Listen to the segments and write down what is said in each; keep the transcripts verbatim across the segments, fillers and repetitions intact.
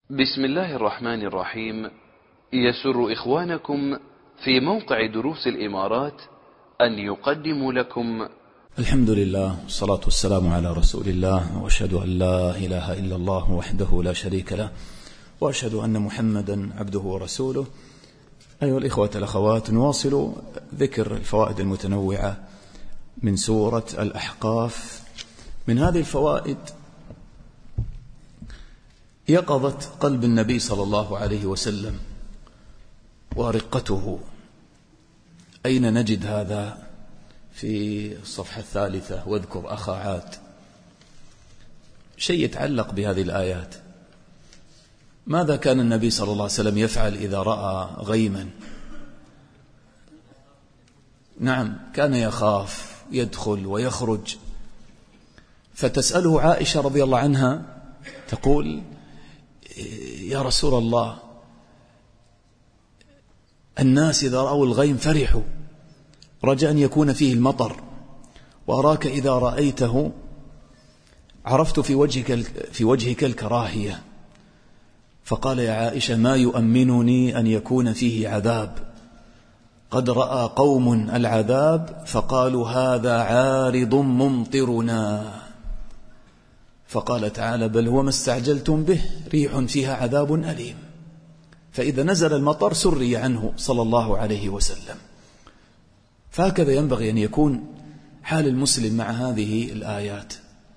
بسم الله الرحمن الرحيم. يسر إخوانكم في موقع دروس الإمارات أن يقدموا لكم الحمد لله والصلاة والسلام على رسول الله، وأشهد أن لا إله إلا الله وحده لا شريك له، وأشهد أن محمدا عبده ورسوله. أيها الإخوة الأخوات، نواصل ذكر الفوائد المتنوعة من سورة الأحقاف. من هذه الفوائد يقظة قلب النبي صلى الله عليه وسلم ورقته. أين نجد هذا؟ في الصفحة الثالثة، واذكر أخا عاد. شيء يتعلق بهذه الآيات. ماذا كان النبي صلى الله عليه وسلم يفعل إذا رأى غيما؟ نعم، كان يخاف، يدخل ويخرج. فتسأله عائشة رضي الله عنها، تقول: يا رسول الله، الناس إذا رأوا الغيم فرحوا رجاء أن يكون فيه المطر، وأراك إذا رأيته عرفت في وجهك, في وجهك الكراهية. فقال: يا عائشة، ما يؤمنني أن يكون فيه عذاب. قد رأى قوم العذاب فقالوا هذا عارض ممطرنا. فقال تعالى: بل هو ما استعجلتم به، ريح فيها عذاب أليم. فإذا نزل المطر سري عنه صلى الله عليه وسلم. فهكذا ينبغي أن يكون حال المسلم مع هذه الآيات.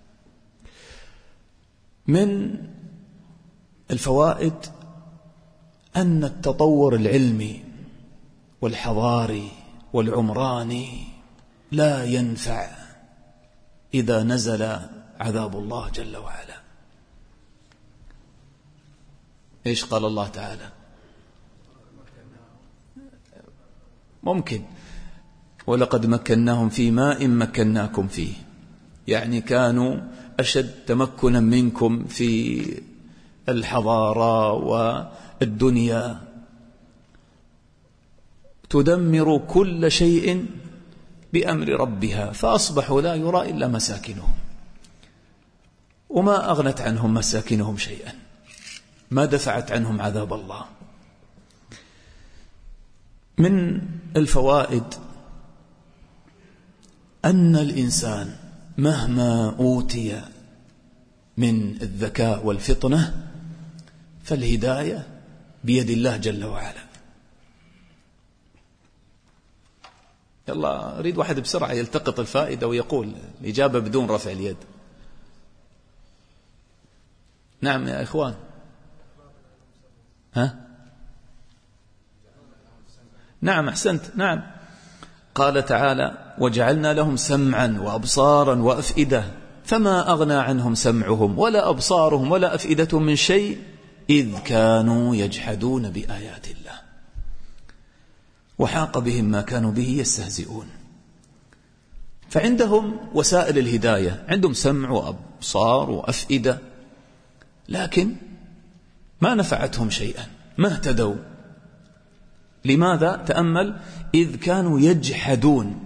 من الفوائد أن التطور العلمي والحضاري والعمراني لا ينفع إذا نزل عذاب الله جل وعلا. إيش قال الله تعالى؟ ممكن: ولقد مكناهم في ماء مكناكم فيه. يعني كانوا أشد تمكنا منكم في الحضارة والدنيا، تدمر كل شيء بأمر ربها، فأصبحوا لا يرى إلا مساكنهم، وما أغنت عنهم مساكنهم شيئا، ما دفعت عنهم عذاب الله. من الفوائد أن الإنسان مهما أوتي من الذكاء والفطنة فالهداية بيد الله جل وعلا. يلا أريد واحد بسرعة يلتقط الفائدة ويقول الإجابة بدون رفع اليد. نعم يا إخوان. ها؟ نعم، أحسنت. نعم، قال تعالى: وجعلنا لهم سمعا وأبصارا وأفئدة فما أغنى عنهم سمعهم ولا أبصارهم ولا أفئدتهم من شيء إذ كانوا يجحدون بآيات الله وحاق بهم ما كانوا به يستهزئون. فعندهم وسائل الهداية، عندهم سمع وأبصار وأفئدة، لكن ما نفعتهم شيئا، ما اهتدوا. لماذا؟ تأمل: إذ كانوا يجحدون.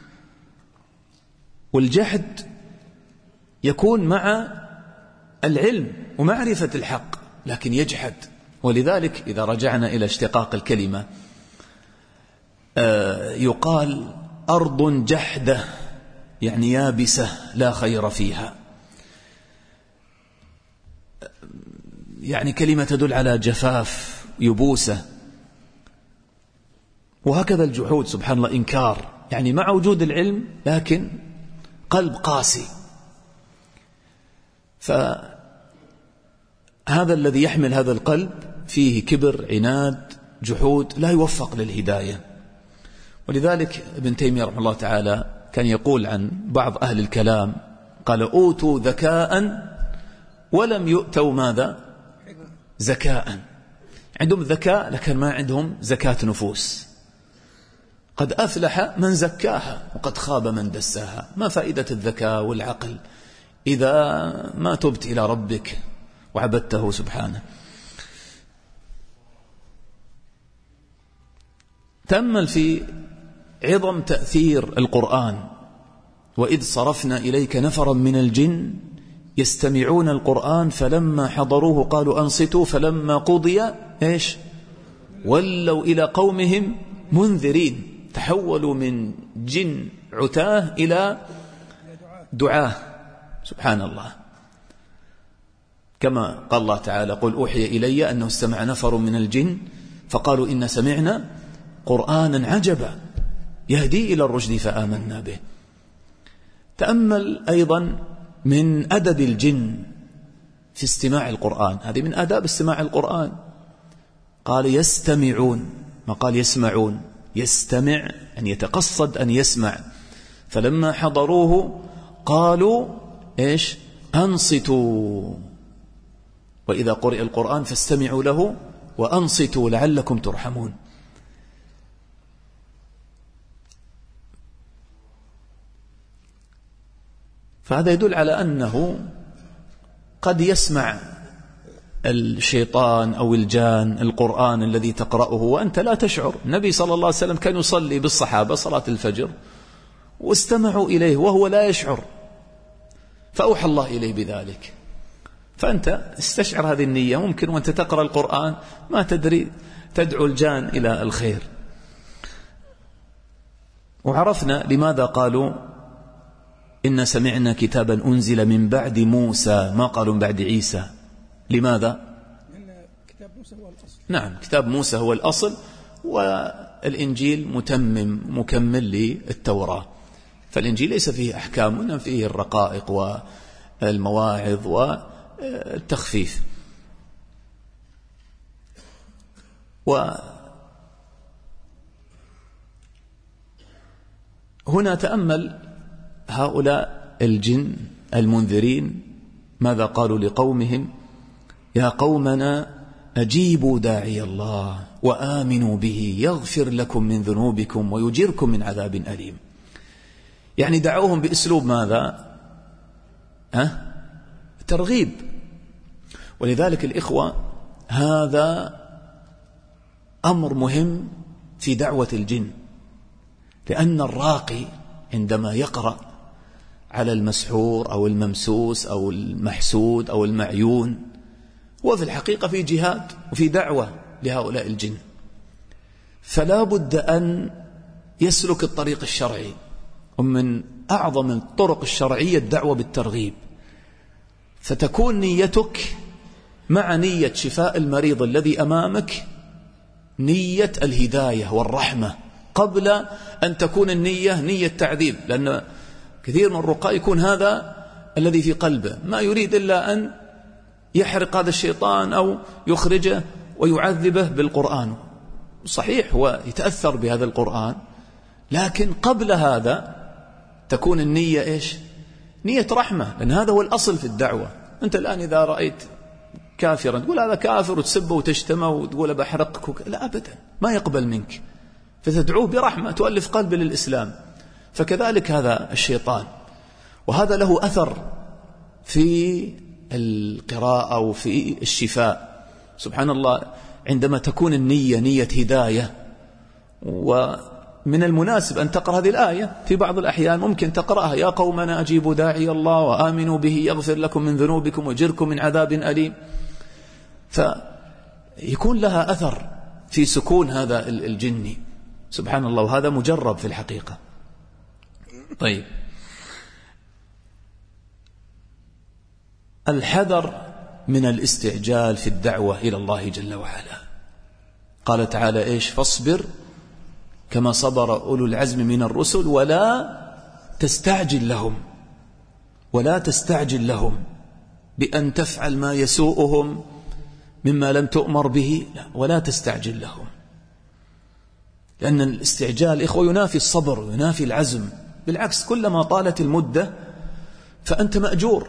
والجحد يكون مع العلم ومعرفة الحق، لكن يجحد. ولذلك إذا رجعنا إلى اشتقاق الكلمة يقال أرض جحدة، يعني يابسة لا خير فيها، يعني كلمة تدل على جفاف، يبوسة. وهكذا الجحود، سبحان الله، إنكار، يعني مع وجود العلم لكن قلب قاسي. فهذا الذي يحمل هذا القلب فيه كبر، عناد، جحود، لا يوفق للهداية. ولذلك ابن تيمية رحمه الله تعالى كان يقول عن بعض أهل الكلام، قال: أوتوا ذكاء ولم يؤتوا ماذا؟ زكاء. عندهم ذكاء لكن ما عندهم زكاة نفوس. قد أفلح من زكاها وقد خاب من دساها. ما فائدة الذكاء والعقل إذا ما تبت إلى ربك وعبدته سبحانه؟ تأمل في عظم تأثير القرآن: وإذ صرفنا إليك نفرا من الجن يستمعون القرآن فلما حضروه قالوا أنصتوا فلما قضي إيش ولوا إلى قومهم منذرين. تحولوا من جن عتاه إلى دعاه. سبحان الله. كما قال الله تعالى قل أوحي إلي أنه استمع نفر من الجن فقالوا إن سمعنا قرآنا عجبا يهدي إلى الرشد فآمنا به. تأمل أيضا من أدب الجن في استماع القرآن، هذه من آداب استماع القرآن. قال يستمعون، ما قال يسمعون. يستمع أن يتقصد أن يسمع. فلما حضروه قالوا إيش أنصتوا، وإذا قرئ القرآن فاستمعوا له وأنصتوا لعلكم ترحمون. فهذا يدل على أنه قد يسمع الشيطان أو الجان القرآن الذي تقرأه وأنت لا تشعر. النبي صلى الله عليه وسلم كان يصلي بالصحابة صلاة الفجر واستمعوا إليه وهو لا يشعر، فأوحى الله إليه بذلك. فأنت استشعر هذه النية. ممكن وأنت تقرأ القرآن ما تدري تدعو الجان إلى الخير. وعرفنا لماذا قالوا إن سمعنا كتابا أنزل من بعد موسى، ما قالوا من بعد عيسى. لماذا؟ لأن كتاب موسى هو الأصل. نعم، كتاب موسى هو الأصل، والإنجيل متمم مكمل للتوراة. فالإنجيل ليس فيه أحكام، وإنما فيه الرقائق والمواعظ والتخفيف. وهنا تأمل هؤلاء الجن المنذرين ماذا قالوا لقومهم؟ يا قومنا أجيبوا داعي الله وآمنوا به يغفر لكم من ذنوبكم ويجيركم من عذاب أليم. يعني دعوهم بأسلوب ماذا؟ ها؟ ترغيب. ولذلك الإخوة هذا أمر مهم في دعوة الجن، لأن الراقي عندما يقرأ على المسحور أو الممسوس أو المحسود أو المعيون هو في الحقيقة في جهاد وفي دعوة لهؤلاء الجن، فلا بد أن يسلك الطريق الشرعي. ومن أعظم الطرق الشرعية الدعوة بالترغيب، فتكون نيتك مع نية شفاء المريض الذي أمامك نية الهداية والرحمة، قبل أن تكون النية نية تعذيب. لأن كثير من الرقاء يكون هذا الذي في قلبه، ما يريد إلا أن يحرق هذا الشيطان أو يخرجه ويعذبه بالقرآن. صحيح هو يتأثر بهذا القرآن، لكن قبل هذا تكون النية إيش؟ نية رحمة، لأن هذا هو الأصل في الدعوة. أنت الآن إذا رأيت كافرا تقول هذا كافر وتسبه وتشتمه وتقول بحرقك، لا أبدا، ما يقبل منك، فتدعوه برحمة تؤلف قلبه للإسلام. فكذلك هذا الشيطان، وهذا له أثر في القراءة وفي الشفاء. سبحان الله، عندما تكون النية نية هداية، ومن المناسب أن تقرأ هذه الآية في بعض الأحيان، ممكن تقرأها يا قومنا أجيبوا داعي الله وآمنوا به يغفر لكم من ذنوبكم ويجركم من عذاب أليم، فيكون لها أثر في سكون هذا الجني. سبحان الله، وهذا مجرب في الحقيقة. طيب، الحذر من الاستعجال في الدعوة إلى الله جل وعلا. قال تعالى إيش؟ فاصبر كما صبر أولو العزم من الرسل ولا تستعجل لهم، ولا تستعجل لهم بأن تفعل ما يسوءهم مما لم تؤمر به، لا، ولا تستعجل لهم. لأن الاستعجال إخوة ينافي الصبر وينافي العزم، بالعكس كلما طالت المدة فأنت مأجور.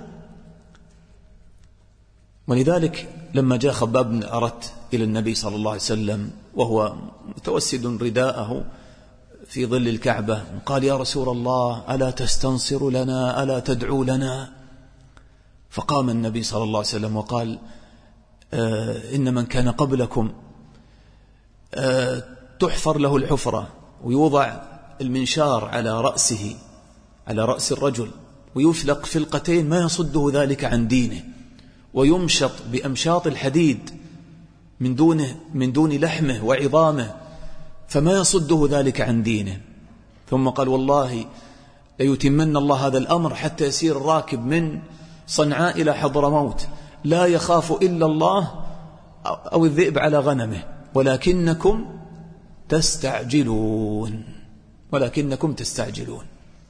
ولذلك لما جاء خباب بن أرت إلى النبي صلى الله عليه وسلم وهو متوسد رداءه في ظل الكعبة، قال يا رسول الله ألا تستنصر لنا، ألا تدعو لنا؟ فقام النبي صلى الله عليه وسلم وقال آه إن من كان قبلكم آه تحفر له الحفرة ويوضع المنشار على رأسه، على رأس الرجل، ويفلق فلقتين ما يصده ذلك عن دينه، ويمشط بأمشاط الحديد من دونه من دون لحمه وعظامه فما يصده ذلك عن دينه. ثم قال والله ليتمن الله هذا الأمر حتى يسير الراكب من صنعاء إلى حضرموت لا يخاف إلا الله أو الذئب على غنمه، ولكنكم تستعجلون ولكنكم تستعجلون.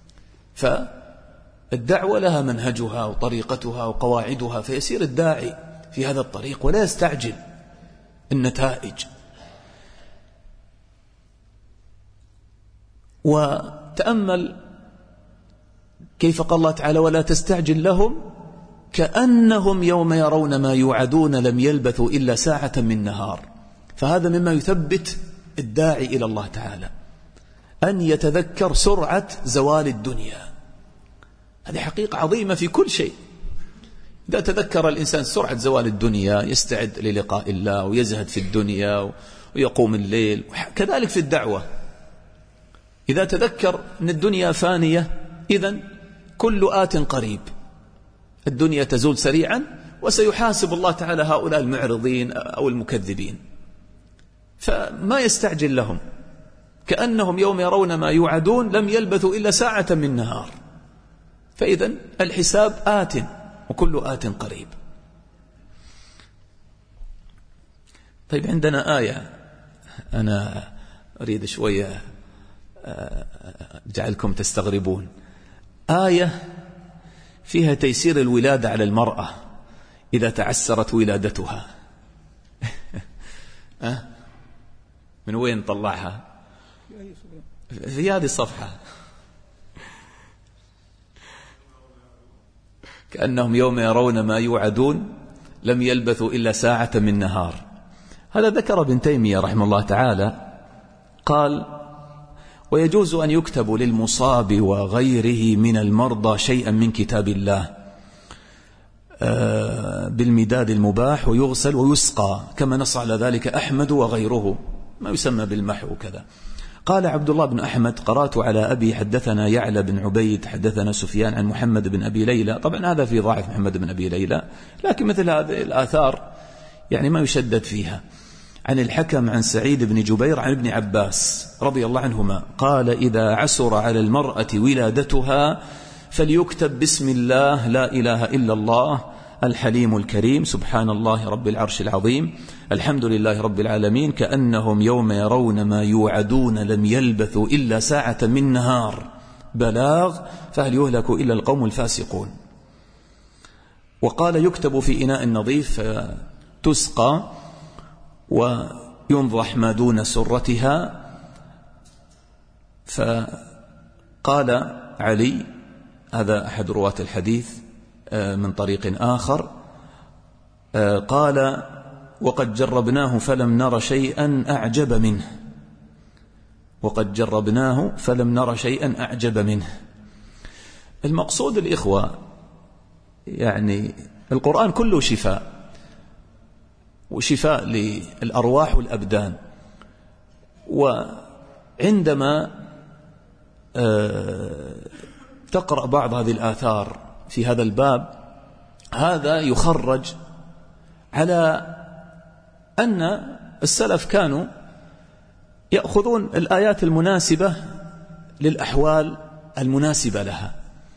فالدعوة لها منهجها وطريقتها وقواعدها، فيسير الداعي في هذا الطريق ولا يستعجل النتائج. وتأمل كيف قال الله تعالى ولا تستعجل لهم كأنهم يوم يرون ما يوعدون لم يلبثوا إلا ساعة من نهار. فهذا مما يثبت الداعي إلى الله تعالى أن يتذكر سرعة زوال الدنيا. هذه حقيقة عظيمة في كل شيء. إذا تذكر الإنسان سرعة زوال الدنيا يستعد للقاء الله ويزهد في الدنيا ويقوم الليل. كذلك في الدعوة، إذا تذكر أن الدنيا فانية إذن كل آت قريب، الدنيا تزول سريعا وسيحاسب الله تعالى هؤلاء المعرضين أو المكذبين، فما يستعجل لهم كأنهم يوم يرون ما يوعدون لم يلبثوا إلا ساعة من نهار. فإذن الحساب آت وكل آت قريب. طيب عندنا آية أنا أريد شوية أجعلكم تستغربون، آية فيها تيسير الولادة على المرأة إذا تعسرت ولادتها. من وين طلعها؟ في هذه الصفحة. كأنهم يوم يرون ما يوعدون لم يلبثوا إلا ساعة من نهار. هذا ذكر ابن تيمية رحمه الله تعالى، قال ويجوز أن يكتب للمصاب وغيره من المرضى شيئا من كتاب الله بالمداد المباح ويغسل ويسقى كما نص على ذلك أحمد وغيره، ما يسمى بالمحو كذا. قال عبد الله بن أحمد قرأت على أبي حدثنا يعلى بن عبيد حدثنا سفيان عن محمد بن أبي ليلى. طبعا هذا في ضعف محمد بن أبي ليلى، لكن مثل هذه الآثار يعني ما يشدد فيها. عن الحكم عن سعيد بن جبير عن ابن عباس رضي الله عنهما قال إذا عسر على المرأة ولادتها فليكتب بسم الله لا إله إلا الله الحليم الكريم سبحان الله رب العرش العظيم الحمد لله رب العالمين كأنهم يوم يرون ما يوعدون لم يلبثوا إلا ساعة من نهار بلاغ فهل يهلك إلا القوم الفاسقون. وقال يكتب في إناء نظيف تسقى وينضح ما دون سرتها. فقال علي هذا أحد رواة الحديث من طريق آخر قال وقد جربناه فلم نر شيئا أعجب منه وقد جربناه فلم نر شيئا أعجب منه. المقصود الإخوة يعني القرآن كله شفاء وشفاء للأرواح والأبدان. وعندما تقرأ بعض هذه الآثار في هذا الباب هذا يخرج على أن السلف كانوا يأخذون الآيات المناسبة للأحوال المناسبة لها.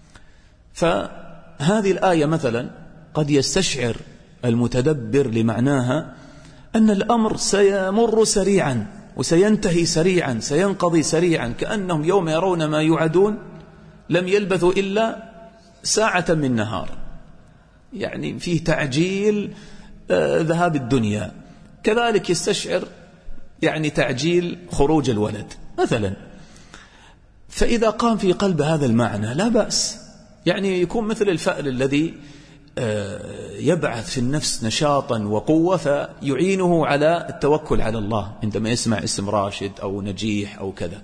فهذه الآية مثلا قد يستشعر المتدبر لمعناها أن الأمر سيمر سريعا وسينتهي سريعا سينقضي سريعا كأنهم يوم يرون ما يوعدون لم يلبثوا إلا ساعة من نهار، يعني فيه تعجيل آه ذهاب الدنيا. كذلك يستشعر يعني تعجيل خروج الولد مثلا. فإذا قام في قلب هذا المعنى لا بأس، يعني يكون مثل الفأل الذي آه يبعث في النفس نشاطا وقوة فيعينه على التوكل على الله عندما يسمع اسم راشد أو نجيح أو كذا.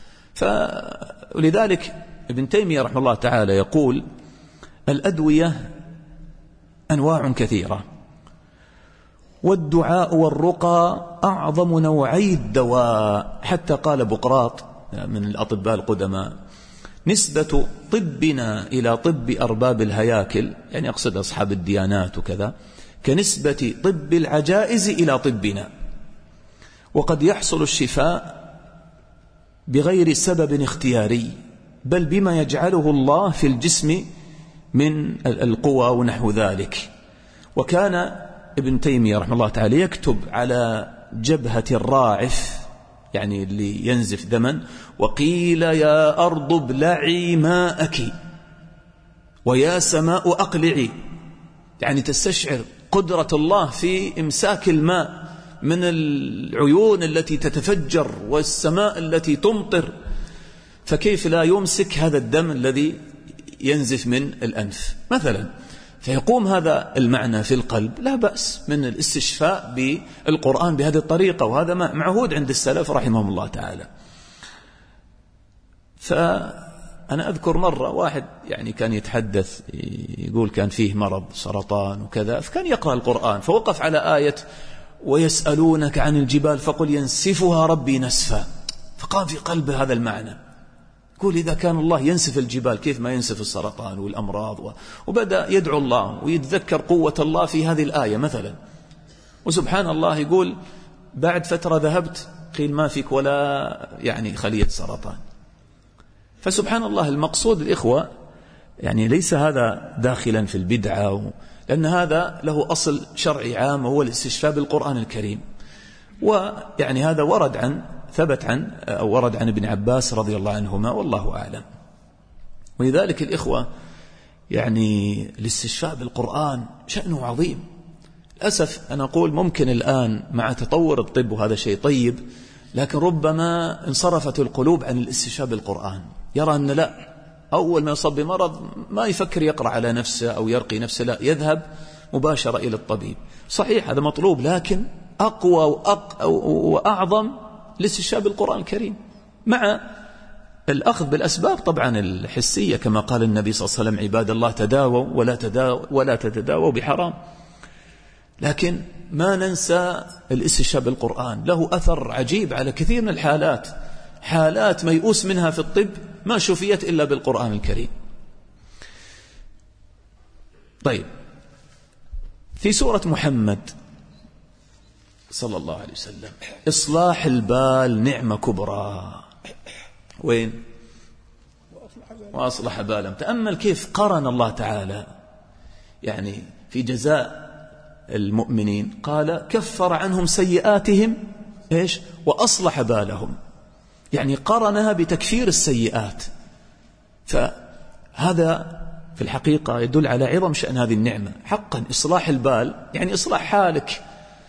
فلذلك ابن تيمية رحمه الله تعالى يقول الأدوية أنواع كثيرة والدعاء والرقى أعظم نوعي الدواء. حتى قال بقراط من الأطباء القدماء نسبة طبنا إلى طب أرباب الهياكل، يعني أقصد أصحاب الديانات وكذا، كنسبة طب العجائز إلى طبنا. وقد يحصل الشفاء بغير سبب اختياري، بل بما يجعله الله في الجسم من القوى ونحو ذلك. وكان ابن تيمية رحمه الله تعالى يكتب على جبهة الراعف، يعني اللي ينزف دما: وقيل يا أرض ابلعي ماءك ويا سماء أقلعي، يعني تستشعر قدرة الله في إمساك الماء من العيون التي تتفجر والسماء التي تمطر، فكيف لا يمسك هذا الدم الذي ينزف من الأنف مثلا؟ فيقوم هذا المعنى في القلب، لا بأس من الاستشفاء بالقرآن بهذه الطريقة، وهذا معهود عند السلف رحمهم الله تعالى. فأنا أذكر مرة واحد يعني كان يتحدث يقول كان فيه مرض سرطان وكذا، فكان يقرأ القرآن فوقف على آية ويسألونك عن الجبال فقل ينسفها ربي نسفا، فقام في قلبه هذا المعنى، يقول إذا كان الله ينسف الجبال كيف ما ينسف السرطان والأمراض، وبدأ يدعو الله ويتذكر قوة الله في هذه الآية مثلا. وسبحان الله يقول بعد فترة ذهبت قيل ما فيك ولا يعني خلية سرطان. فسبحان الله المقصود الإخوة يعني ليس هذا داخلا في البدعة، لأن هذا له أصل شرعي عام وهو الاستشفاء بالقرآن الكريم. ويعني هذا ورد عن ثبت عن أو ورد عن ابن عباس رضي الله عنهما والله أعلم. ولذلك الإخوة يعني الاستشفاء بالقرآن شأنه عظيم. للأسف أنا أقول ممكن الآن مع تطور الطب وهذا شيء طيب، لكن ربما انصرفت القلوب عن الاستشفاء بالقرآن، يرى أن لا، أول ما يصاب بمرض ما يفكر يقرأ على نفسه أو يرقي نفسه، لا، يذهب مباشرة إلى الطبيب. صحيح هذا مطلوب، لكن أقوى وأق وأعظم الاستشفاء بالقرآن الكريم، مع الأخذ بالأسباب طبعا الحسية كما قال النبي صلى الله عليه وسلم: عباد الله تداووا ولا تداووا ولا تتداووا بحرام. لكن ما ننسى الاستشفاء بالقرآن له أثر عجيب على كثير من الحالات، حالات ميؤوس منها في الطب ما شفيت إلا بالقرآن الكريم. طيب، في سورة محمد صلى الله عليه وسلم إصلاح البال نعمة كبرى، وين؟ وأصلح بالهم. تأمل كيف قرن الله تعالى يعني في جزاء المؤمنين، قال كفر عنهم سيئاتهم إيش؟ وأصلح بالهم، يعني قرنها بتكفير السيئات. فهذا في الحقيقة يدل على عظم شأن هذه النعمة حقا. إصلاح البال يعني إصلاح حالك.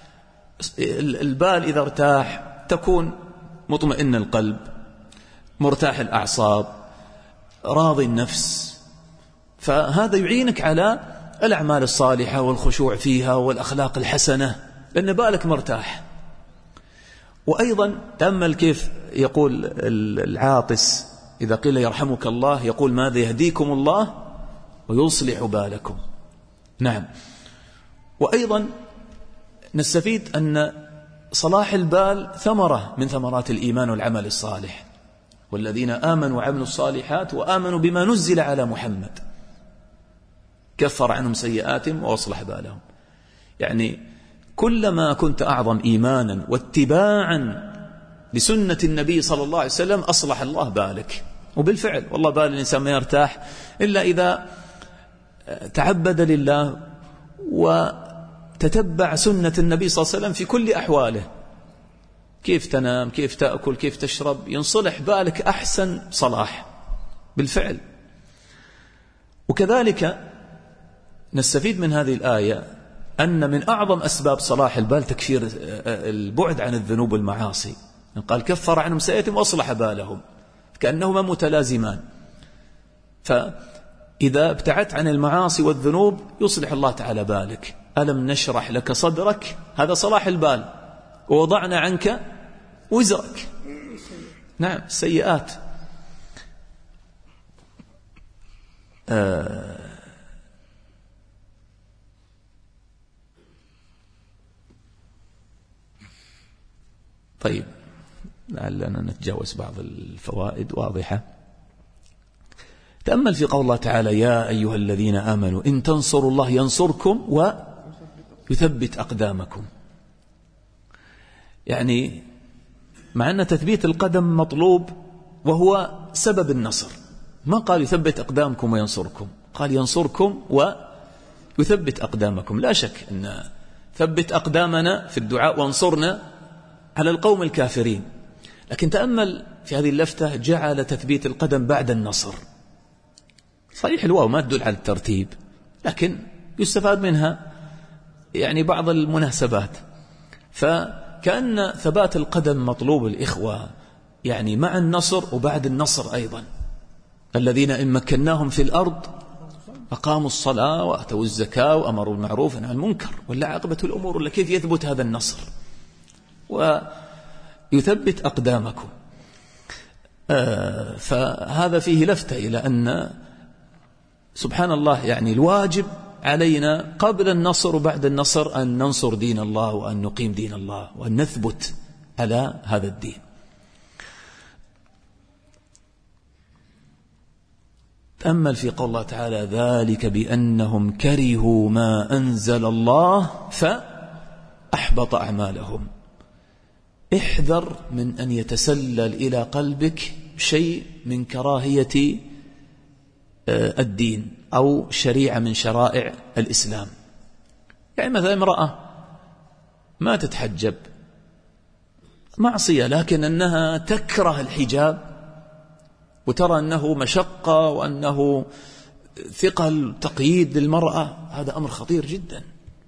البال إذا ارتاح تكون مطمئن القلب، مرتاح الأعصاب، راضي النفس، فهذا يعينك على الأعمال الصالحة والخشوع فيها والأخلاق الحسنة، لأن بالك مرتاح. وأيضا تأمل كيف يقول العاطس إذا قيل يرحمك الله يقول ماذا؟ يهديكم الله ويصلح بالكم. نعم. وأيضا نستفيد أن صلاح البال ثمرة من ثمرات الإيمان والعمل الصالح، والذين آمنوا وعملوا الصالحات وآمنوا بما نزل على محمد كفر عنهم سيئاتهم وأصلح بالهم. يعني كلما كنت أعظم إيمانا واتباعا لسنة النبي صلى الله عليه وسلم أصلح الله بالك. وبالفعل والله بال الإنسان ما يرتاح إلا إذا تعبد لله وتتبع سنة النبي صلى الله عليه وسلم في كل أحواله، كيف تنام، كيف تأكل، كيف تشرب، ينصلح بالك أحسن صلاح بالفعل. وكذلك نستفيد من هذه الآية أن من أعظم أسباب صلاح البال تكفير البعد عن الذنوب والمعاصي. قال كفر عنهم سيئاتهم وأصلح بالهم، كأنهما متلازمان. فإذا ابتعدت عن المعاصي والذنوب يصلح الله تعالى بالك. ألم نشرح لك صدرك، هذا صلاح البال. ووضعنا عنك وزرك، نعم، السيئات. آه طيب، لعلنا نتجاوز بعض الفوائد واضحة. تأمل في قول الله تعالى: يا أيها الذين آمنوا إن تنصروا الله ينصركم ويثبت أقدامكم. يعني مع أن تثبيت القدم مطلوب وهو سبب النصر، ما قال يثبت أقدامكم وينصركم، قال ينصركم ويثبت أقدامكم. لا شك أن ثبت أقدامنا في الدعاء وانصرنا على القوم الكافرين، لكن تأمل في هذه اللفتة: جعل تثبيت القدم بعد النصر. صحيح الواو ما تدل على الترتيب، لكن يستفاد منها يعني بعض المناسبات. فكأن ثبات القدم مطلوب الإخوة يعني مع النصر وبعد النصر أيضا. الذين إن مكناهم في الأرض أقاموا الصلاة وأتوا الزكاة وأمروا بالمعروف ونهوا عن المنكر ولا عاقبة الأمور. ولا كيف يثبت هذا النصر ويثبت أقدامكم؟ آه فهذا فيه لفتة إلى أن سبحان الله يعني الواجب علينا قبل النصر وبعد النصر أن ننصر دين الله وأن نقيم دين الله وأن نثبت على هذا الدين. تأمل في قول الله تعالى: ذلك بأنهم كرهوا ما أنزل الله فأحبط أعمالهم. احذر من أن يتسلل إلى قلبك شيء من كراهية الدين أو شريعة من شرائع الإسلام. يعني مثلا امرأة ما تتحجب، معصية، لكن أنها تكره الحجاب وترى أنه مشقة وأنه ثقل تقييد للمرأة، هذا أمر خطير جدا.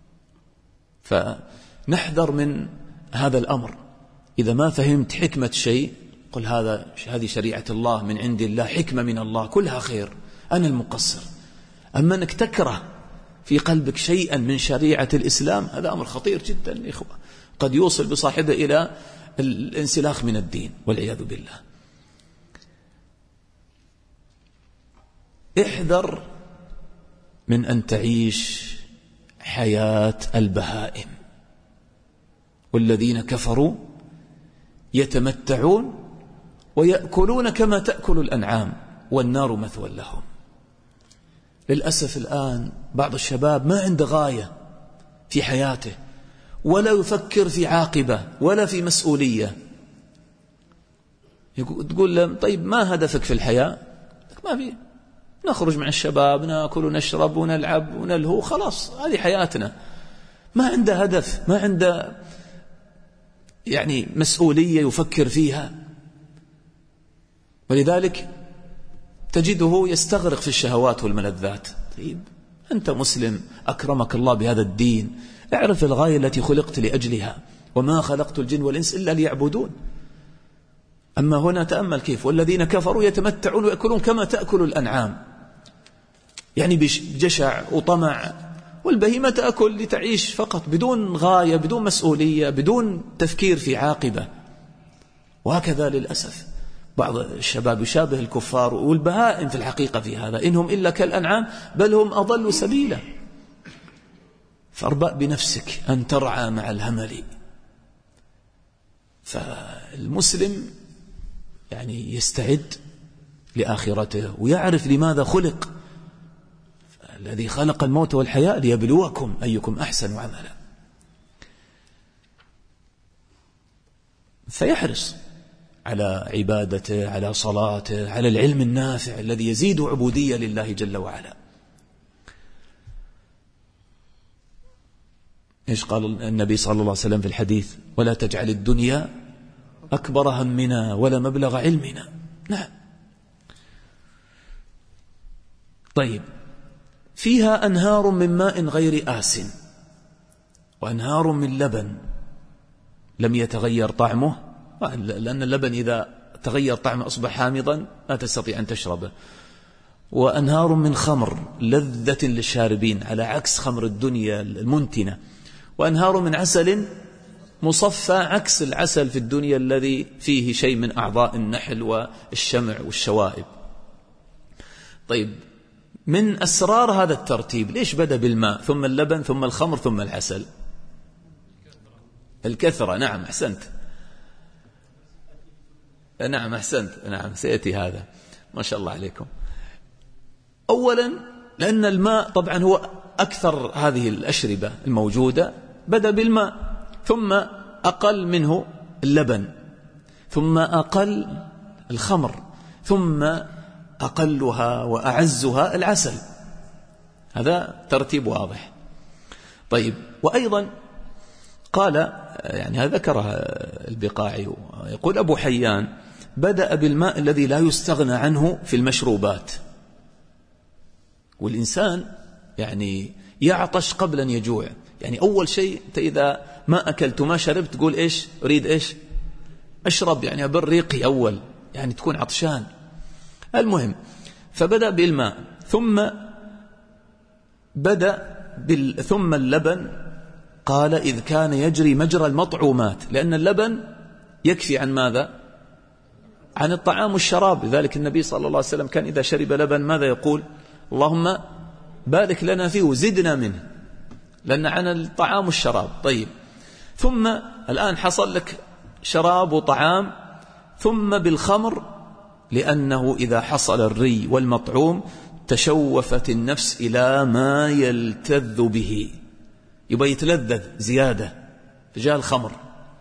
فنحذر من هذا الأمر. إذا ما فهمت حكمة شيء قل هذا هذه شريعة الله من عند الله، حكمة من الله، كلها خير، أنا المقصر. أما أنك تكره في قلبك شيئا من شريعة الإسلام هذا أمر خطير جدا إخوة، قد يوصل بصاحبه إلى الانسلاخ من الدين والعياذ بالله. احذر من أن تعيش حياة البهائم. والذين كفروا يتمتعون ويأكلون كما تأكل الأنعام والنار مثوى لهم. للأسف الآن بعض الشباب ما عنده غاية في حياته، ولا يفكر في عاقبة ولا في مسؤولية. تقول له طيب ما هدفك في الحياة؟ ما في، نخرج مع الشباب نأكل ونشرب ونلعب ونلهو، خلاص هذه حياتنا. ما عنده هدف، ما عنده يعني مسؤولية يفكر فيها، ولذلك تجده يستغرق في الشهوات والملذات. طيب أنت مسلم أكرمك الله بهذا الدين، اعرف الغاية التي خلقت لأجلها، وما خلقت الجن والإنس إلا ليعبدون. أما هنا تأمل كيف: والذين كفروا يتمتعون ويأكلون كما تأكل الأنعام، يعني بجشع وطمع. والبهيمة تأكل لتعيش فقط بدون غاية، بدون مسؤولية، بدون تفكير في عاقبة. وهكذا للأسف بعض الشباب يشابه الكفار والبهائم في الحقيقة في هذا، إنهم إلا كالأنعام بل هم أضل سبيلا. فاربأ بنفسك أن ترعى مع الهمل. فالمسلم يعني يستعد لآخرته ويعرف لماذا خلق. الذي خلق الموت والحياة ليبلوكم أيكم أحسن عملا. فيحرص على عبادته، على صلاته، على العلم النافع الذي يزيد عبودية لله جل وعلا. إيش قال النبي صلى الله عليه وسلم في الحديث: ولا تجعل الدنيا أكبر همنا ولا مبلغ علمنا. نعم. طيب، فيها أنهار من ماء غير آسن وأنهار من لبن لم يتغير طعمه، لأن اللبن إذا تغير طعمه أصبح حامضا لا تستطيع أن تشربه. وأنهار من خمر لذة للشاربين على عكس خمر الدنيا المنتنة. وأنهار من عسل مصفى عكس العسل في الدنيا الذي فيه شيء من أعضاء النحل والشمع والشوائب. طيب، من أسرار هذا الترتيب ليش بدأ بالماء ثم اللبن ثم الخمر ثم العسل؟ الكثرة. نعم أحسنت، نعم أحسنت، نعم سيأتي هذا، ما شاء الله عليكم. أولا لأن الماء طبعا هو أكثر هذه الأشربة الموجودة، بدأ بالماء، ثم أقل منه اللبن، ثم أقل الخمر، ثم أقلها وأعزها العسل. هذا ترتيب واضح. طيب، وأيضا قال يعني هذا ذكره البقاعي، يقول أبو حيان بدأ بالماء الذي لا يستغنى عنه في المشروبات. والإنسان يعني يعطش قبل أن يجوع. يعني أول شيء أنت إذا ما أكلت وما شربت تقول إيش أريد إيش أشرب، يعني أبريقي أول، يعني تكون عطشان. المهم فبدأ بالماء، ثم بدأ بال... ثم اللبن. قال إذ كان يجري مجرى المطعومات، لأن اللبن يكفي عن ماذا؟ عن الطعام والشراب. لذلك النبي صلى الله عليه وسلم كان إذا شرب لبن ماذا يقول؟ اللهم بارك لنا فيه وزدنا منه، لأن عن الطعام والشراب. طيب، ثم الآن حصل لك شراب وطعام، ثم بالخمر، لأنه إذا حصل الري والمطعوم تشوفت النفس إلى ما يلتذ به، يبقى يتلذذ زيادة، فجاء الخمر.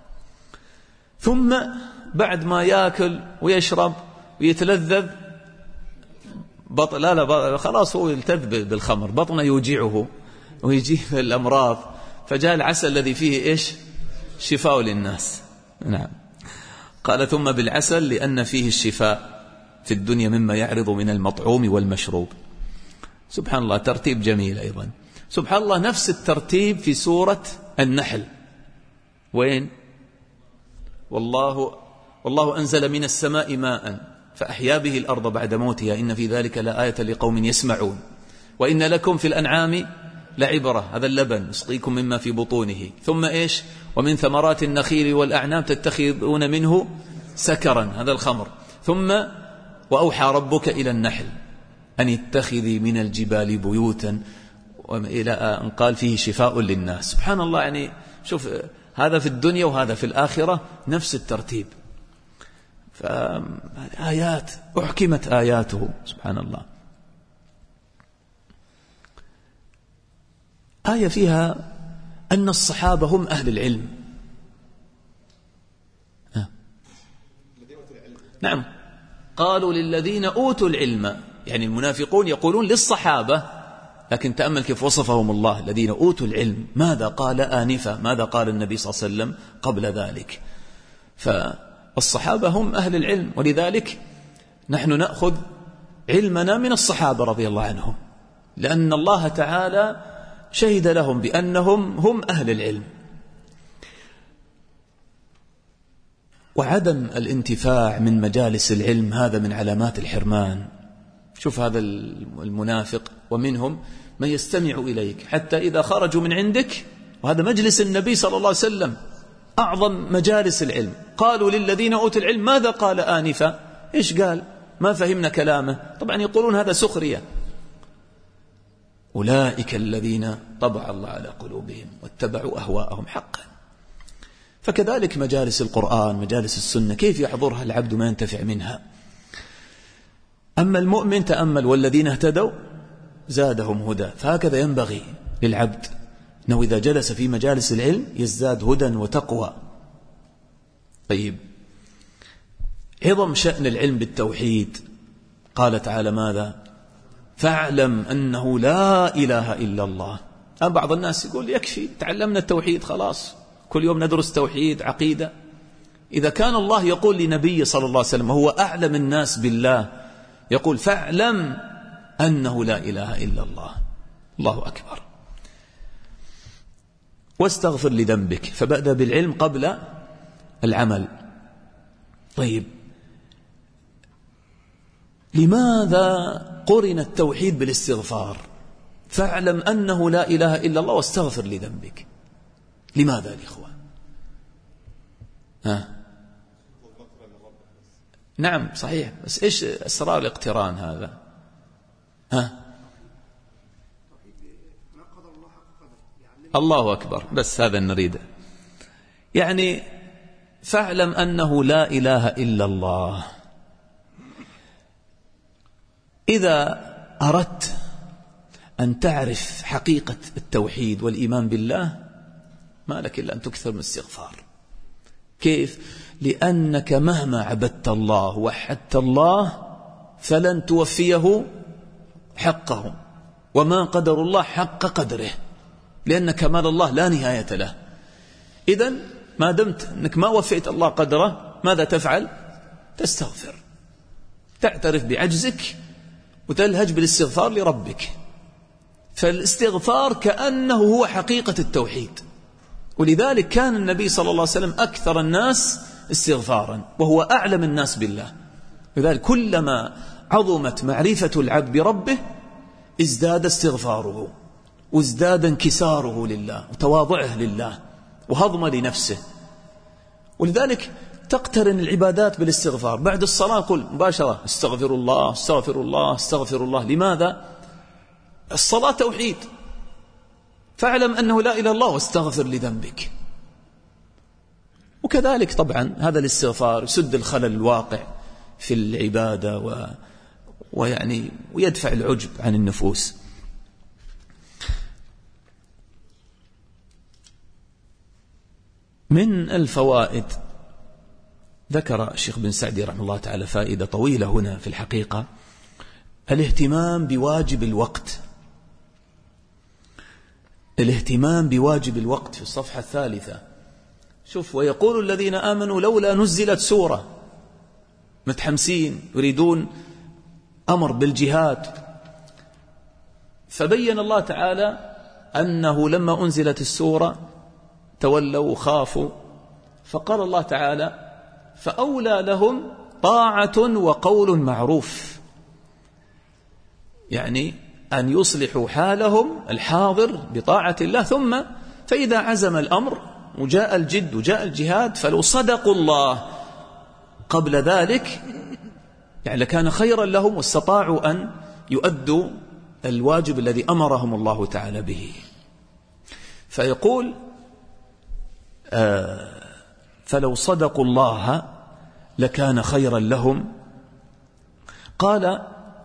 ثم بعد ما يأكل ويشرب ويتلذذ بط... لا لا خلاص هو يلتذ بالخمر، بطنه يوجعه ويجيه الأمراض، فجاء العسل الذي فيه إيش شفاء للناس. نعم. قال ثم بالعسل لأن فيه الشفاء في الدنيا مما يعرض من المطعوم والمشروب. سبحان الله، ترتيب جميل. أيضا سبحان الله نفس الترتيب في سورة النحل. وين؟ والله والله أنزل من السماء ماء فأحيا به الأرض بعد موتها إن في ذلك لآية لقوم يسمعون وإن لكم في الأنعام لعبرة. هذا اللبن نسقيكم مما في بطونه. ثم إيش؟ ومن ثمرات النخيل والأعناب تتخذون منه سكرا. هذا الخمر. ثم وأوحى ربك إلى النحل أن اتخذي من الجبال بيوتا، إلى أن قال فيه شفاء للناس. سبحان الله، يعني شوف هذا في الدنيا وهذا في الآخرة نفس الترتيب. فآيات أحكمت آياته سبحان الله. آية فيها أن الصحابة هم أهل العلم. أه. نعم، قالوا للذين أوتوا العلم، يعني المنافقون يقولون للصحابة، لكن تأمل كيف وصفهم الله الذين أوتوا العلم. ماذا قال آنفا؟ ماذا قال النبي صلى الله عليه وسلم قبل ذلك؟ فالصحابة هم أهل العلم، ولذلك نحن نأخذ علمنا من الصحابة رضي الله عنهم، لأن الله تعالى شهد لهم بأنهم هم أهل العلم. وعدم الانتفاع من مجالس العلم هذا من علامات الحرمان. شوف هذا المنافق، ومنهم من يستمع إليك حتى إذا خرجوا من عندك، وهذا مجلس النبي صلى الله عليه وسلم أعظم مجالس العلم. قالوا للذين أوتوا العلم ماذا قال آنفا؟ إيش قال؟ ما فهمنا كلامه. طبعا يقولون هذا سخرية. أولئك الذين طبع الله على قلوبهم واتبعوا أهواءهم حقا. فكذلك مجالس القرآن، مجالس السنة، كيف يحضرها العبد ما ينتفع منها؟ أما المؤمن تأمل والذين اهتدوا زادهم هدى. فهكذا ينبغي للعبد أنه إذا جلس في مجالس العلم يزداد هدى وتقوى. طيب، عظم شأن العلم بالتوحيد. قال تعالى ماذا؟ فاعلم أنه لا إله إلا الله. بعض الناس يقول يكفي تعلمنا التوحيد خلاص، كل يوم ندرس توحيد عقيدة. إذا كان الله يقول لنبي صلى الله عليه وسلم هو أعلم الناس بالله، يقول فاعلم أنه لا إله إلا الله. الله أكبر. واستغفر لذنبك، فبدأ بالعلم قبل العمل. طيب، لماذا قرن التوحيد بالاستغفار؟ فاعلم أنه لا إله إلا الله واستغفر لذنبك. لماذا الإخوة؟ ها؟ نعم صحيح، بس إيش أسرار الاقتران هذا؟ ها؟ الله أكبر، بس هذا نريده. يعني فاعلم أنه لا إله إلا الله. إذا أردت أن تعرف حقيقة التوحيد والإيمان بالله ما لك إلا أن تكثر من الاستغفار. كيف؟ لأنك مهما عبدت الله وحدت الله فلن توفيه حقه، وما قدر الله حق قدره، لأن كمال الله لا نهاية له. إذن ما دمت أنك ما وفيت الله قدره ماذا تفعل؟ تستغفر، تعترف بعجزك وتلهج بالاستغفار لربك. فالاستغفار كأنه هو حقيقة التوحيد، ولذلك كان النبي صلى الله عليه وسلم أكثر الناس استغفارا وهو أعلم الناس بالله. لذلك كلما عظمت معرفة العبد بربه ازداد استغفاره وازداد انكساره لله وتواضعه لله وهضم لنفسه. ولذلك تقترن العبادات بالاستغفار. بعد الصلاة قل مباشرة استغفر الله استغفر الله استغفر الله. لماذا؟ الصلاة توحيد، فاعلم أنه لا إله إلا الله واستغفر لذنبك. وكذلك طبعا هذا الاستغفار يسد الخلل الواقع في العبادة و... ويعني ويدفع العجب عن النفوس. من الفوائد ذكر الشيخ بن سعدي رحمه الله تعالى فائدة طويلة هنا في الحقيقة: الاهتمام بواجب الوقت. الاهتمام بواجب الوقت في الصفحة الثالثة. شوف: ويقول الذين آمنوا لولا نزلت سورة. متحمسين يريدون أمر بالجهاد، فبين الله تعالى أنه لما أنزلت السورة تولوا وخافوا، فقال الله تعالى: فأولى لهم طاعة وقول معروف، يعني أن يصلحوا حالهم الحاضر بطاعة الله، ثم فإذا عزم الأمر وجاء الجد وجاء الجهاد فلو صدقوا الله قبل ذلك يعني لكان خيرا لهم واستطاعوا أن يؤدوا الواجب الذي أمرهم الله تعالى به. فيقول آه فلو صدقوا الله لكان خيرا لهم. قال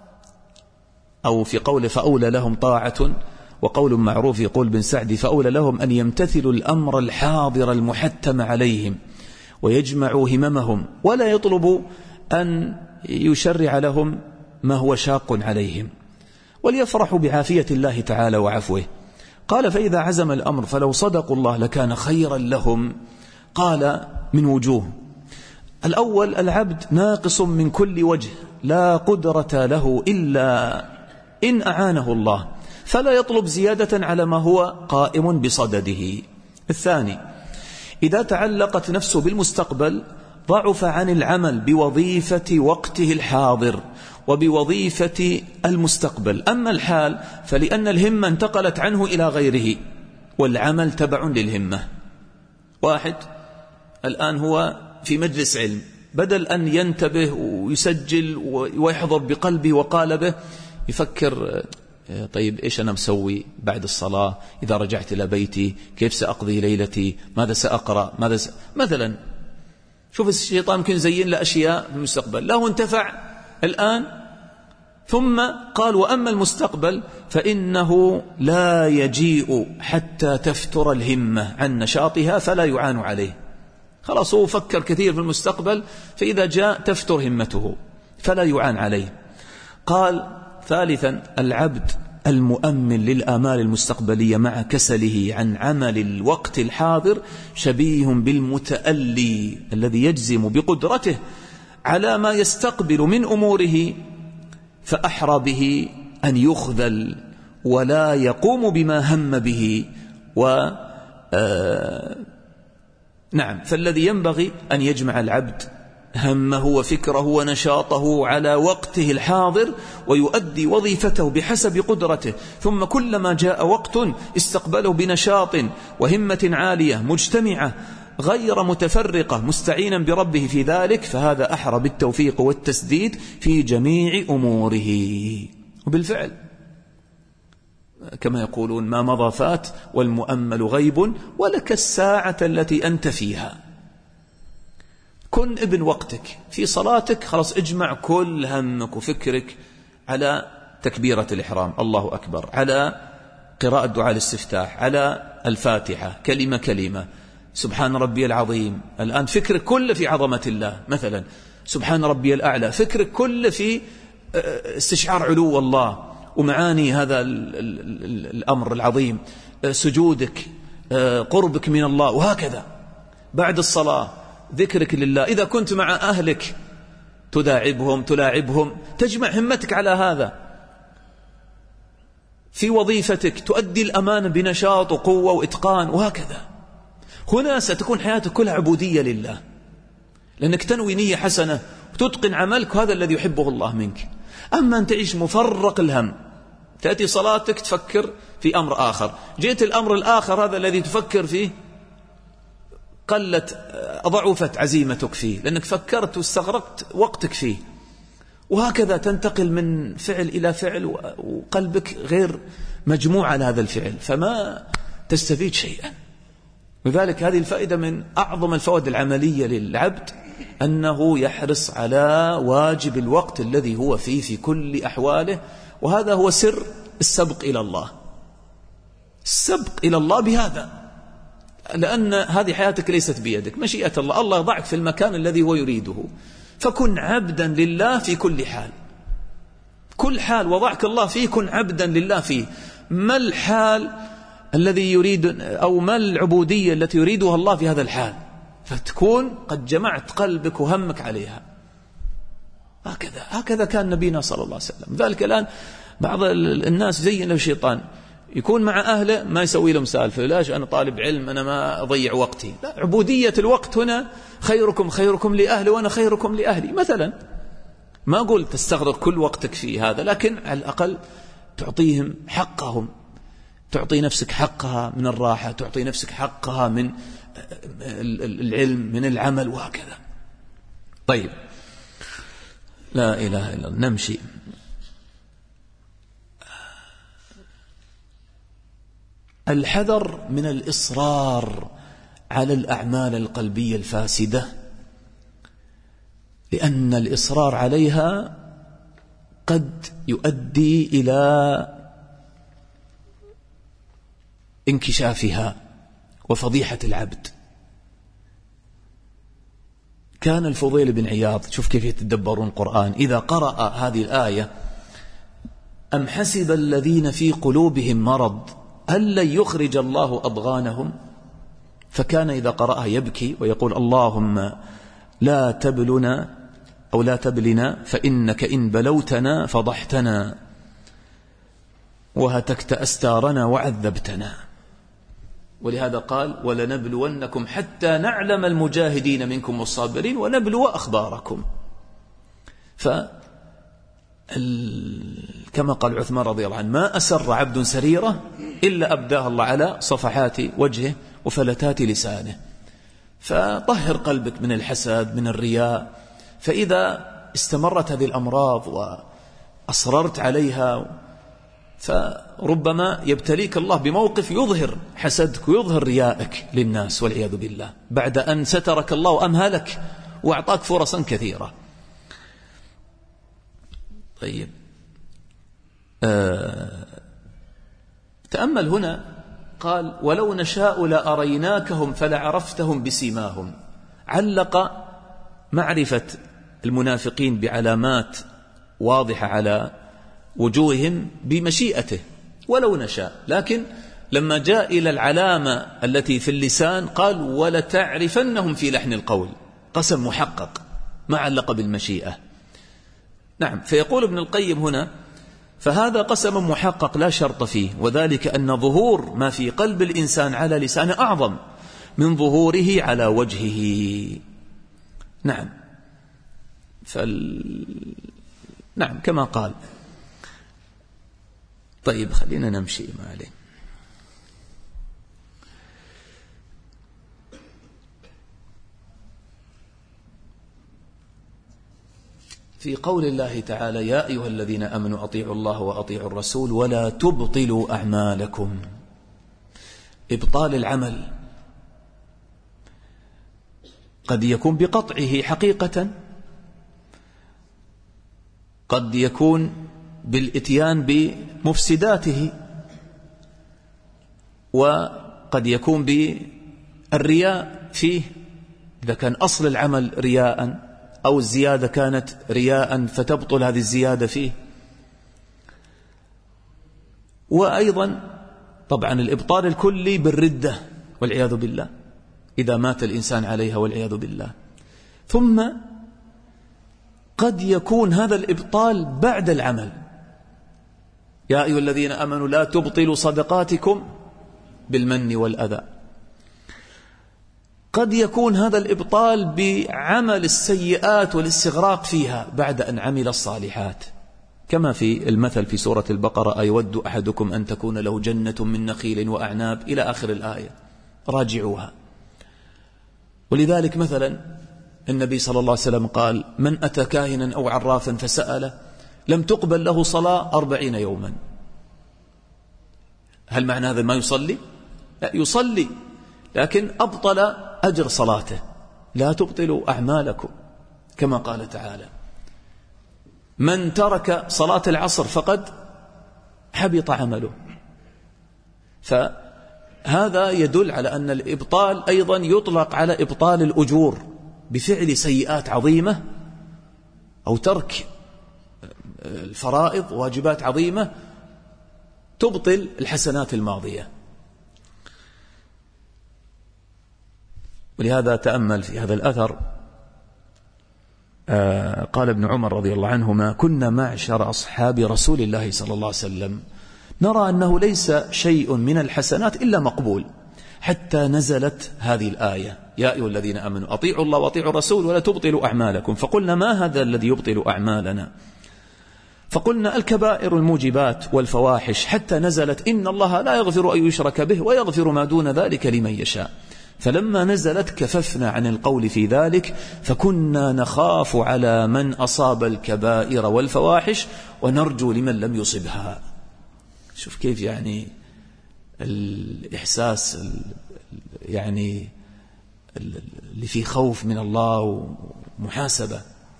أو في قوله فأولى لهم طاعة وقول معروف، يقول بن سعدي: فأولى لهم أن يمتثلوا الأمر الحاضر المحتم عليهم ويجمعوا هممهم، ولا يطلبوا أن يشرع لهم ما هو شاق عليهم، وليفرحوا بعافية الله تعالى وعفوه. قال: فإذا عزم الأمر فلو صدقوا الله لكان خيرا لهم. قال: من وجوه: الأول: العبد ناقص من كل وجه، لا قدرة له إلا إن أعانه الله، فلا يطلب زيادة على ما هو قائم بصدده. الثاني: إذا تعلقت نفسه بالمستقبل ضعف عن العمل بوظيفة وقته الحاضر وبوظيفة المستقبل. أما الحال فلأن الهمة انتقلت عنه إلى غيره، والعمل تبع للهمة. واحد الآن هو في مجلس علم، بدل أن ينتبه ويسجل ويحضر بقلبه وقالبه يفكر: طيب إيش أنا مسوي بعد الصلاة؟ إذا رجعت إلى بيتي كيف سأقضي ليلتي؟ ماذا سأقرأ؟ ماذا س... مثلا شوف الشيطان ممكن يزين له أشياء في المستقبل، له انتفع الآن. ثم قال: وأما المستقبل فإنه لا يجيء حتى تفتر الهمة عن نشاطها فلا يعان عليه. خلاص هو فكر كثير في المستقبل، فإذا جاء تفتر همته فلا يعان عليه. قال: ثالثا: العبد المؤمن للآمال المستقبلية مع كسله عن عمل الوقت الحاضر شبيه بالمتألي الذي يجزم بقدرته على ما يستقبل من أموره، فأحرى به أن يخذل ولا يقوم بما هم به. و آه نعم فالذي ينبغي أن يجمع العبد همه وفكره ونشاطه على وقته الحاضر ويؤدي وظيفته بحسب قدرته، ثم كلما جاء وقت استقبله بنشاط وهمة عالية مجتمعة غير متفرقة مستعينا بربه في ذلك، فهذا أحرى بالتوفيق والتسديد في جميع أموره. وبالفعل كما يقولون: ما مضى فات والمؤمل غيب ولك الساعة التي أنت فيها. كن ابن وقتك في صلاتك، خلاص اجمع كل همك وفكرك على تكبيرة الإحرام الله أكبر، على قراءة دعاء الاستفتاح، على الفاتحة كلمة كلمة، سبحان ربي العظيم، الآن فكرك كله في عظمة الله مثلا، سبحان ربي الأعلى، فكرك كله في استشعار علو الله ومعاني هذا الأمر العظيم، سجودك، قربك من الله، وهكذا. بعد الصلاة ذكرك لله، إذا كنت مع أهلك تداعبهم تلاعبهم، تجمع همتك على هذا. في وظيفتك تؤدي الأمانة بنشاط وقوة وإتقان، وهكذا. هنا ستكون حياتك كلها عبودية لله، لأنك تنوي نية حسنة وتتقن عملك، وهذا الذي يحبه الله منك. أما أن تعيش مفرق الهم، تأتي صلاتك تفكر في أمر آخر، جئت الأمر الآخر هذا الذي تفكر فيه قلت ضعفت عزيمتك فيه، لأنك فكرت واستغرقت وقتك فيه، وهكذا تنتقل من فعل إلى فعل وقلبك غير مجموع على هذا الفعل، فما تستفيد شيئا. لذلك هذه الفائدة من أعظم الفوائد العملية للعبد، أنه يحرص على واجب الوقت الذي هو فيه في كل أحواله، وهذا هو سر السبق إلى الله. السبق إلى الله بهذا، لأن هذه حياتك ليست بيدك، مشيئة الله، الله يضعك في المكان الذي هو يريده، فكن عبدا لله في كل حال. كل حال وضعك الله فيه كن عبدا لله فيه. ما الحال الذي يريد أو ما العبودية التي يريدها الله في هذا الحال، فتكون قد جمعت قلبك وهمك عليها. هكذا هكذا كان نبينا صلى الله عليه وسلم. ذلك الآن بعض الناس زين له الشيطان، يكون مع أهله ما يسوي لهم سالفة، لاش أنا طالب علم أنا ما أضيع وقتي. لا، عبودية الوقت هنا خيركم خيركم لأهلي وأنا خيركم لأهلي مثلا. ما أقول تستغرق كل وقتك في هذا، لكن على الأقل تعطيهم حقهم، تعطي نفسك حقها من الراحة، تعطي نفسك حقها من العلم من العمل، وهكذا. طيب، لا إله إلا الله. نمشي. الحذر من الإصرار على الأعمال القلبية الفاسدة، لأن الإصرار عليها قد يؤدي إلى انكشافها وفضيحة العبد. كان الفضيل بن عياض، شوف كيف يتدبرون القرآن، إذا قرأ هذه الآية أم حسب الذين في قلوبهم مرض أن لن يخرج الله أضغانهم، فكان إذا قرأها يبكي ويقول اللهم لا تبلنا أو لا تبلنا فإنك إن بلوتنا فضحتنا وهتكت أستارنا وعذبتنا. ولهذا قال ولنبلونكم حتى نعلم المجاهدين منكم والصابرين ونبلو أخباركم. ف كما قال عثمان رضي الله عنه ما أسر عبد سريرة إلا أبداه الله على صفحات وجهه وفلتات لسانه. فطهر قلبك من الحسد من الرياء، فإذا استمرت هذه الأمراض وأصررت عليها فربما يبتليك الله بموقف يظهر حسدك ويظهر ريائك للناس والعياذ بالله، بعد أن سترك الله وأمهلك وأعطاك فرصا كثيرة. طيب، آه تأمل هنا، قال ولو نشاء لأريناكهم فلعرفتهم بسيماهم. علق معرفة المنافقين بعلامات واضحة على وجوههم بمشيئته ولو نشاء، لكن لما جاء إلى العلامة التي في اللسان قال ولتعرفنهم في لحن القول، قسم محقق ما علق بالمشيئة. نعم، فيقول ابن القيم هنا فهذا قسم محقق لا شرط فيه، وذلك أن ظهور ما في قلب الإنسان على لسانه أعظم من ظهوره على وجهه. نعم، فال... نعم كما قال. طيب، خلينا نمشي ما عليه. في قول الله تعالى يا أيها الذين آمنوا أطيعوا الله وأطيعوا الرسول ولا تبطلوا أعمالكم. إبطال العمل قد يكون بقطعه حقيقة، قد يكون بالإتيان بمفسداته، وقد يكون بالرياء فيه إذا كان أصل العمل رياء، أو الزيادة كانت رياء فتبطل هذه الزيادة فيه. وأيضا طبعا الإبطال الكلي بالردة والعياذ بالله إذا مات الإنسان عليها والعياذ بالله. ثم قد يكون هذا الإبطال بعد العمل، يا أيها الذين آمنوا لا تبطلوا صدقاتكم بالمن والأذى. قد يكون هذا الإبطال بعمل السيئات والاستغراق فيها بعد أن عمل الصالحات، كما في المثل في سورة البقرة: أيود أحدكم أن تكون له جنة من نخيل وأعناب إلى آخر الآية، راجعوها. ولذلك مثلا النبي صلى الله عليه وسلم قال: من أتى كاهنا أو عرافا فسأله لم تقبل له صلاة أربعين يوما. هل معنى هذا ما يصلي؟ لا، يصلي لكن أبطل أجر صلاته. لا تبطلوا أعمالكم، كما قال تعالى: من ترك صلاة العصر فقد حبط عمله. فهذا يدل على أن الإبطال أيضا يطلق على إبطال الأجور بفعل سيئات عظيمة أو ترك الفرائض واجبات عظيمة تبطل الحسنات الماضية. ولهذا تأمل في هذا الأثر، آه قال ابن عمر رضي الله عنهما: كنا معشر أصحاب رسول الله صلى الله عليه وسلم نرى أنه ليس شيء من الحسنات إلا مقبول، حتى نزلت هذه الآية: يا أيها الذين آمنوا أطيعوا الله وأطيعوا الرسول ولا تبطلوا أعمالكم. فقلنا: ما هذا الذي يبطل أعمالنا؟ فقلنا: الكبائر الموجبات والفواحش، حتى نزلت: إن الله لا يغفر أن يشرك به ويغفر ما دون ذلك لمن يشاء. فلما نزلت كففنا عن القول في ذلك، فكنا نخاف على من أصاب الكبائر والفواحش ونرجو لمن لم يصبها. شوف كيف يعني الإحساس يعني اللي فيه خوف من الله ومحاسبة.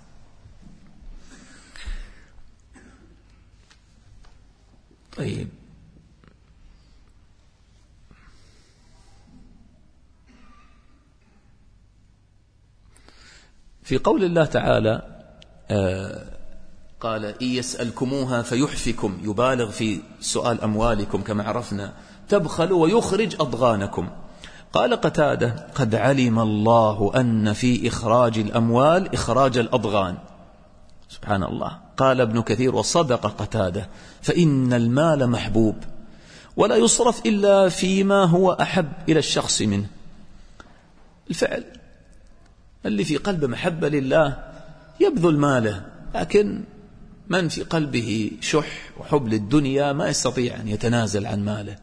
طيب، في قول الله تعالى آه قال: إن يسألكموها فيحفكم، يبالغ في سؤال أموالكم كما عرفنا، تبخلوا ويخرج أضغانكم. قال قتادة: قد علم الله أن في إخراج الأموال إخراج الأضغان. سبحان الله. قال ابن كثير: وصدق قتادة، فإن المال محبوب ولا يصرف إلا فيما هو أحب إلى الشخص منه. الفعل اللي في قلبه محبة لله يبذل ماله، لكن من في قلبه شح وحب للدنيا ما يستطيع أن يتنازل عن ماله.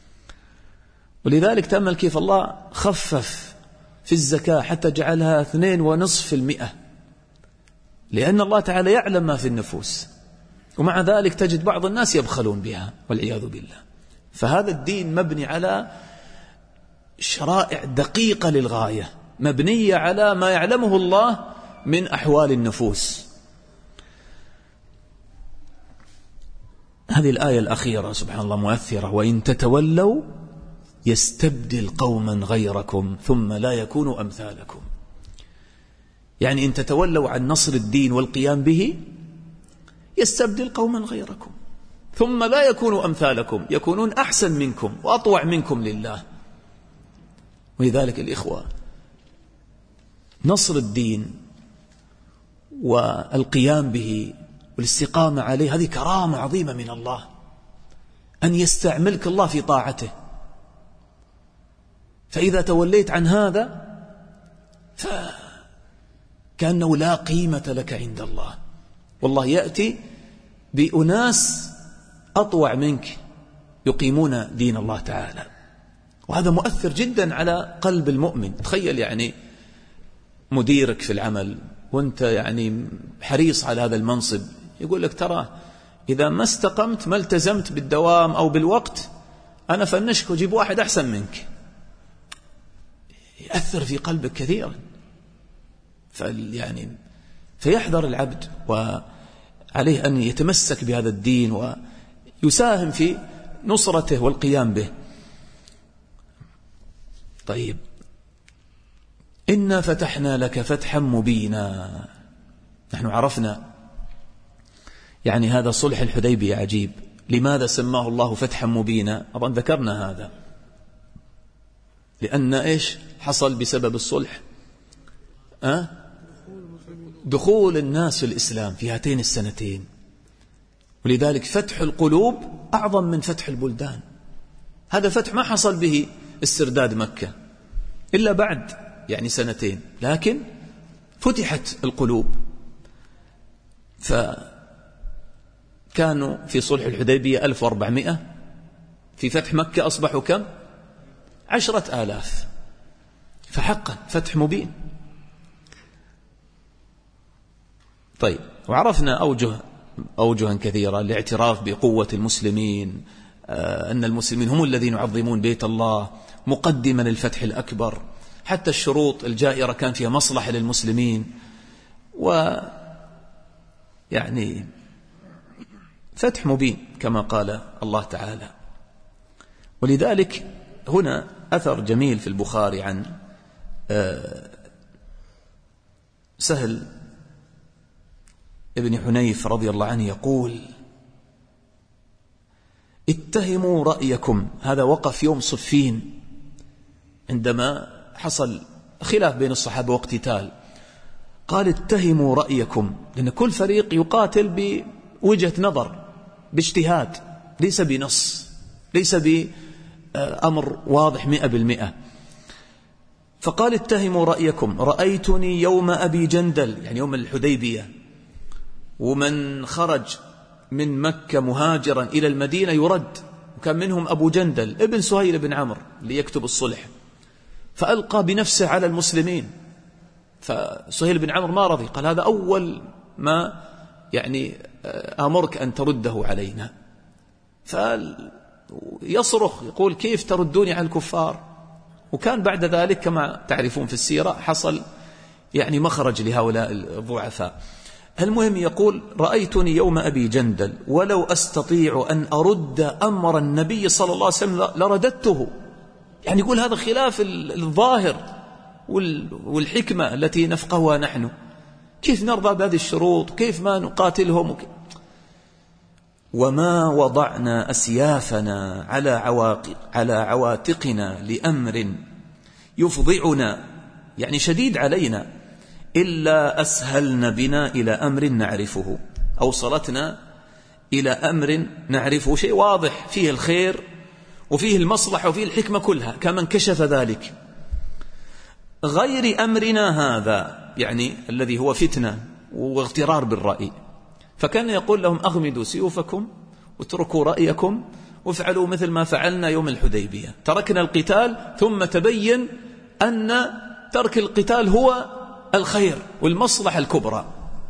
ولذلك تأمل كيف الله خفف في الزكاة حتى جعلها اثنين ونصف في المئة، لأن الله تعالى يعلم ما في النفوس، ومع ذلك تجد بعض الناس يبخلون بها والعياذ بالله. فهذا الدين مبني على شرائع دقيقة للغاية، مبنية على ما يعلمه الله من أحوال النفوس. هذه الآية الأخيرة سبحان الله مؤثرة: وإن تتولوا يستبدل قوما غيركم ثم لا يكونوا أمثالكم. يعني إن تتولوا عن نصر الدين والقيام به يستبدل قوما غيركم ثم لا يكونوا أمثالكم، يكونون أحسن منكم وأطوع منكم لله. ولذلك الإخوة، نصر الدين والقيام به والاستقامة عليه هذه كرامة عظيمة من الله، أن يستعملك الله في طاعته. فإذا توليت عن هذا فكأنه لا قيمة لك عند الله. والله يأتي بأناس أطوع منك يقيمون دين الله تعالى، وهذا مؤثر جدا على قلب المؤمن. تخيل يعني مديرك في العمل وانت يعني حريص على هذا المنصب، يقول لك: ترى إذا ما استقمت ما التزمت بالدوام أو بالوقت أنا فنشك وجيب واحد أحسن منك. يأثر في قلبك كثيرا. يعني فيحذر العبد عليه أن يتمسك بهذا الدين ويساهم في نصرته والقيام به. طيب، إنا فتحنا لك فتحا مبينا. نحن عرفنا يعني هذا صلح الحديبية عجيب. لماذا سماه الله فتحا مبينا؟ أظن ذكرنا هذا، لأن إيش حصل بسبب الصلح؟ أه؟ دخول الناس في الإسلام في هاتين السنتين، ولذلك فتح القلوب أعظم من فتح البلدان. هذا فتح ما حصل به استرداد مكة إلا بعد يعني سنتين، لكن فتحت القلوب. فكانوا في صلح الحديبية ألف وأربعمائة، في فتح مكة أصبحوا كم؟ عشرة آلاف. فحقا فتح مبين. طيب، وعرفنا أوجه أوجها كثيرة لاعتراف بقوة المسلمين، أن المسلمين هم الذين يعظمون بيت الله مقدما للفتح الأكبر. حتى الشروط الجائرة كان فيها مصلحة للمسلمين، ويعني فتح مبين كما قال الله تعالى. ولذلك هنا أثر جميل في البخاري عن سهل ابن حنيف رضي الله عنه يقول: اتهموا رأيكم. هذا وقف يوم صفين عندما حصل خلاف بين الصحابة واقتتال. قال: اتهموا رأيكم، لأن كل فريق يقاتل بوجهة نظر، باجتهاد، ليس بنص، ليس بأمر واضح مئة بالمئة. فقال: اتهموا رأيكم، رأيتني يوم أبي جندل، يعني يوم الحديبية، ومن خرج من مكة مهاجرا إلى المدينة يرد، وكان منهم أبو جندل ابن سهيل بن عمرو ليكتب الصلح، فألقى بنفسه على المسلمين. فسهيل بن عمرو ما رضي، قال: هذا أول ما يعني أمرك أن ترده علينا. فيصرخ يقول: كيف تردوني على الكفار؟ وكان بعد ذلك كما تعرفون في السيرة حصل يعني مخرج لهؤلاء الضعفاء. المهم يقول: رأيتني يوم أبي جندل ولو أستطيع أن أرد أمر النبي صلى الله عليه وسلم لرددته. يعني يقول هذا خلاف الظاهر والحكمة التي نفقهها نحن. كيف نرضى بهذه الشروط؟ كيف ما نقاتلهم؟ وما وضعنا أسيافنا على عواق على عواتقنا لأمر يفضعنا، يعني شديد علينا، إلا أسهلنا بنا إلى أمر نعرفه، أوصلتنا إلى أمر نعرفه، شيء واضح فيه الخير وفيه المصلحة وفيه الحكمة كلها، كما انكشف ذلك، غير أمرنا هذا، يعني الذي هو فتنة واغترار بالرأي. فكان يقول لهم: أغمدوا سيوفكم واتركوا رأيكم وافعلوا مثل ما فعلنا يوم الحديبية، تركنا القتال ثم تبين أن ترك القتال هو الخير والمصلحة الكبرى.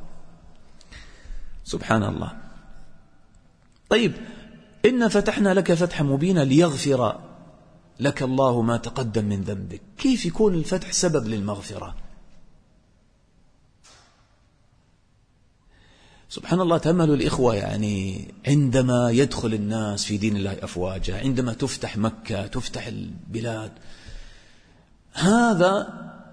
سبحان الله. طيب، إنا فتحنا لك فتحا مبينا ليغفر لك الله ما تقدم من ذنبك. كيف يكون الفتح سبب للمغفرة؟ سبحان الله. تأملوا الإخوة، يعني عندما يدخل الناس في دين الله أفواجا، عندما تفتح مكة، تفتح البلاد، هذا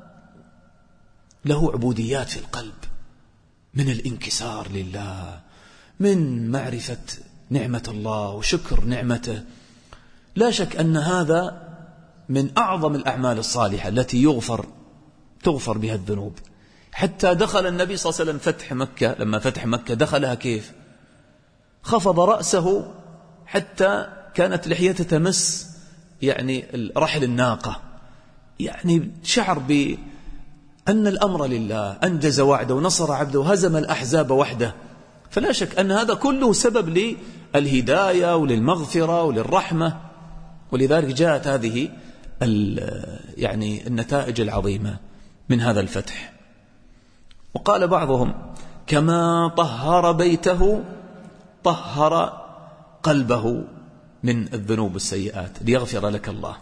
له عبوديات في القلب، من الانكسار لله، من معرفة نعمة الله وشكر نعمته. لا شك أن هذا من أعظم الأعمال الصالحة التي يغفر تغفر بها الذنوب. حتى دخل النبي صلى الله عليه وسلم فتح مكة، لما فتح مكة دخلها كيف؟ خفض رأسه حتى كانت لحيته تمس يعني رحل الناقة، يعني شعر بأن الأمر لله، أنجز وعده ونصر عبده وهزم الأحزاب وحده. فلا شك أن هذا كله سبب للهداية وللمغفرة وللرحمة. ولذلك جاءت هذه يعني النتائج العظيمة من هذا الفتح. وقال بعضهم: كما طهر بيته طهر قلبه من الذنوب والسيئات ليغفر لك الله.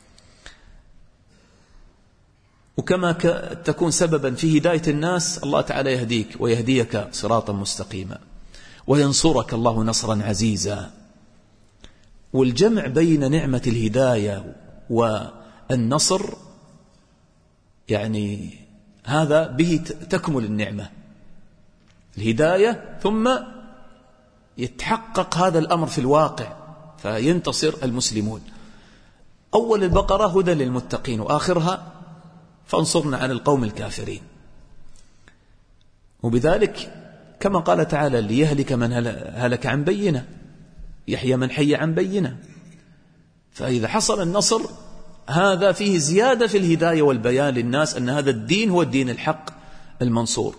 وكما تكون سببا في هداية الناس، الله تعالى يهديك ويهديك صراطا مستقيما. وينصرك الله نصرا عزيزا. والجمع بين نعمة الهداية والنصر يعني هذا به تكمل النعمة، الهداية ثم يتحقق هذا الأمر في الواقع فينتصر المسلمون. أول البقرة هدى للمتقين وآخرها فانصرنا عن القوم الكافرين. وبذلك كما قال تعالى ليهلك من هلك عن بينة يحيى من حي عن بينة. فإذا حصل النصر هذا فيه زيادة في الهداية والبيان للناس أن هذا الدين هو الدين الحق المنصور.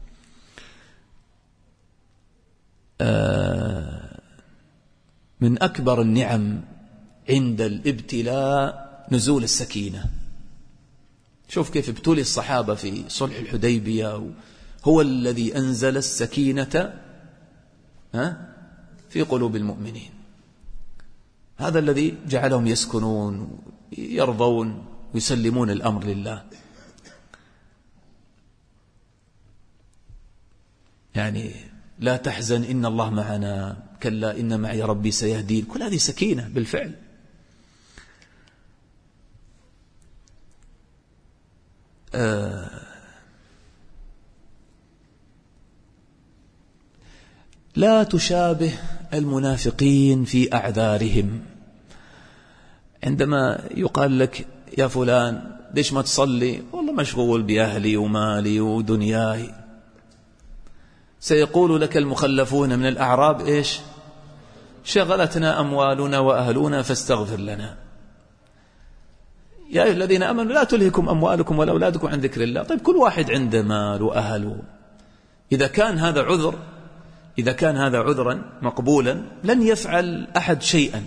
من أكبر النعم عند الابتلاء نزول السكينة. شوف كيف ابتلي الصحابة في صلح الحديبية، هو الذي أنزل السكينة في قلوب المؤمنين، هذا الذي جعلهم يسكنون يرضون ويسلمون الأمر لله. يعني لا تحزن إن الله معنا، كلا إن معي ربي سيهدين، كل هذه سكينة بالفعل. آه لا تشابه المنافقين في أعذارهم. عندما يقال لك يا فلان ليش ما تصلي؟ والله مشغول بأهلي ومالي ودنياي. سيقول لك المخلفون من الأعراب إيش؟ شغلتنا أموالنا وأهلنا فاستغفر لنا. يا أيها الذين آمنوا لا تلهكم أموالكم ولا أولادكم عن ذكر الله. طيب كل واحد عنده مال وأهل، إذا كان هذا عذر إذا كان هذا عذرا مقبولا لن يفعل أحد شيئا،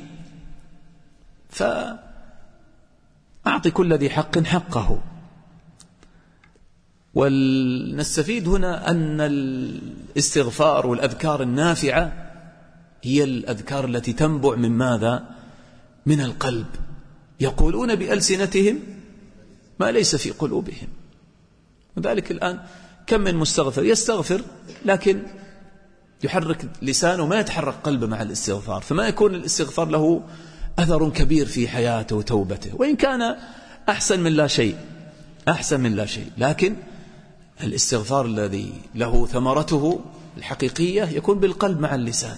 فأعطي كل ذي حق حقه. ونستفيد هنا أن الاستغفار والأذكار النافعة هي الأذكار التي تنبع من ماذا؟ من القلب. يقولون بألسنتهم ما ليس في قلوبهم. وذلك الآن كم من مستغفر يستغفر لكن يحرك لسانه ما يتحرك قلبه مع الاستغفار، فما يكون الاستغفار له أثر كبير في حياته وتوبته، وإن كان أحسن من لا شيء أحسن من لا شيء لكن الاستغفار الذي له ثمرته الحقيقية يكون بالقلب مع اللسان.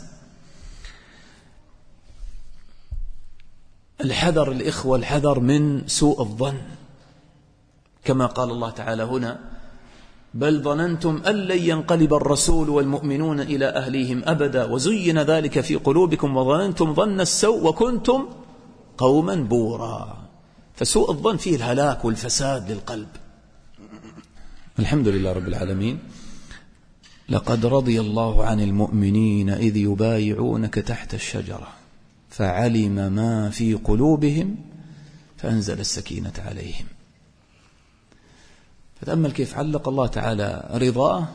الحذر الإخوة، الحذر من سوء الظن، كما قال الله تعالى هنا بل ظننتم أن لن ينقلب الرسول والمؤمنون إلى أهليهم أبدا وزين ذلك في قلوبكم وظننتم ظن السوء وكنتم قوما بورا. فسوء الظن فيه الهلاك والفساد للقلب. الحمد لله رب العالمين. لقد رضي الله عن المؤمنين إذ يبايعونك تحت الشجرة فعلم ما في قلوبهم فأنزل السكينة عليهم. فتأمل كيف علق الله تعالى رضاه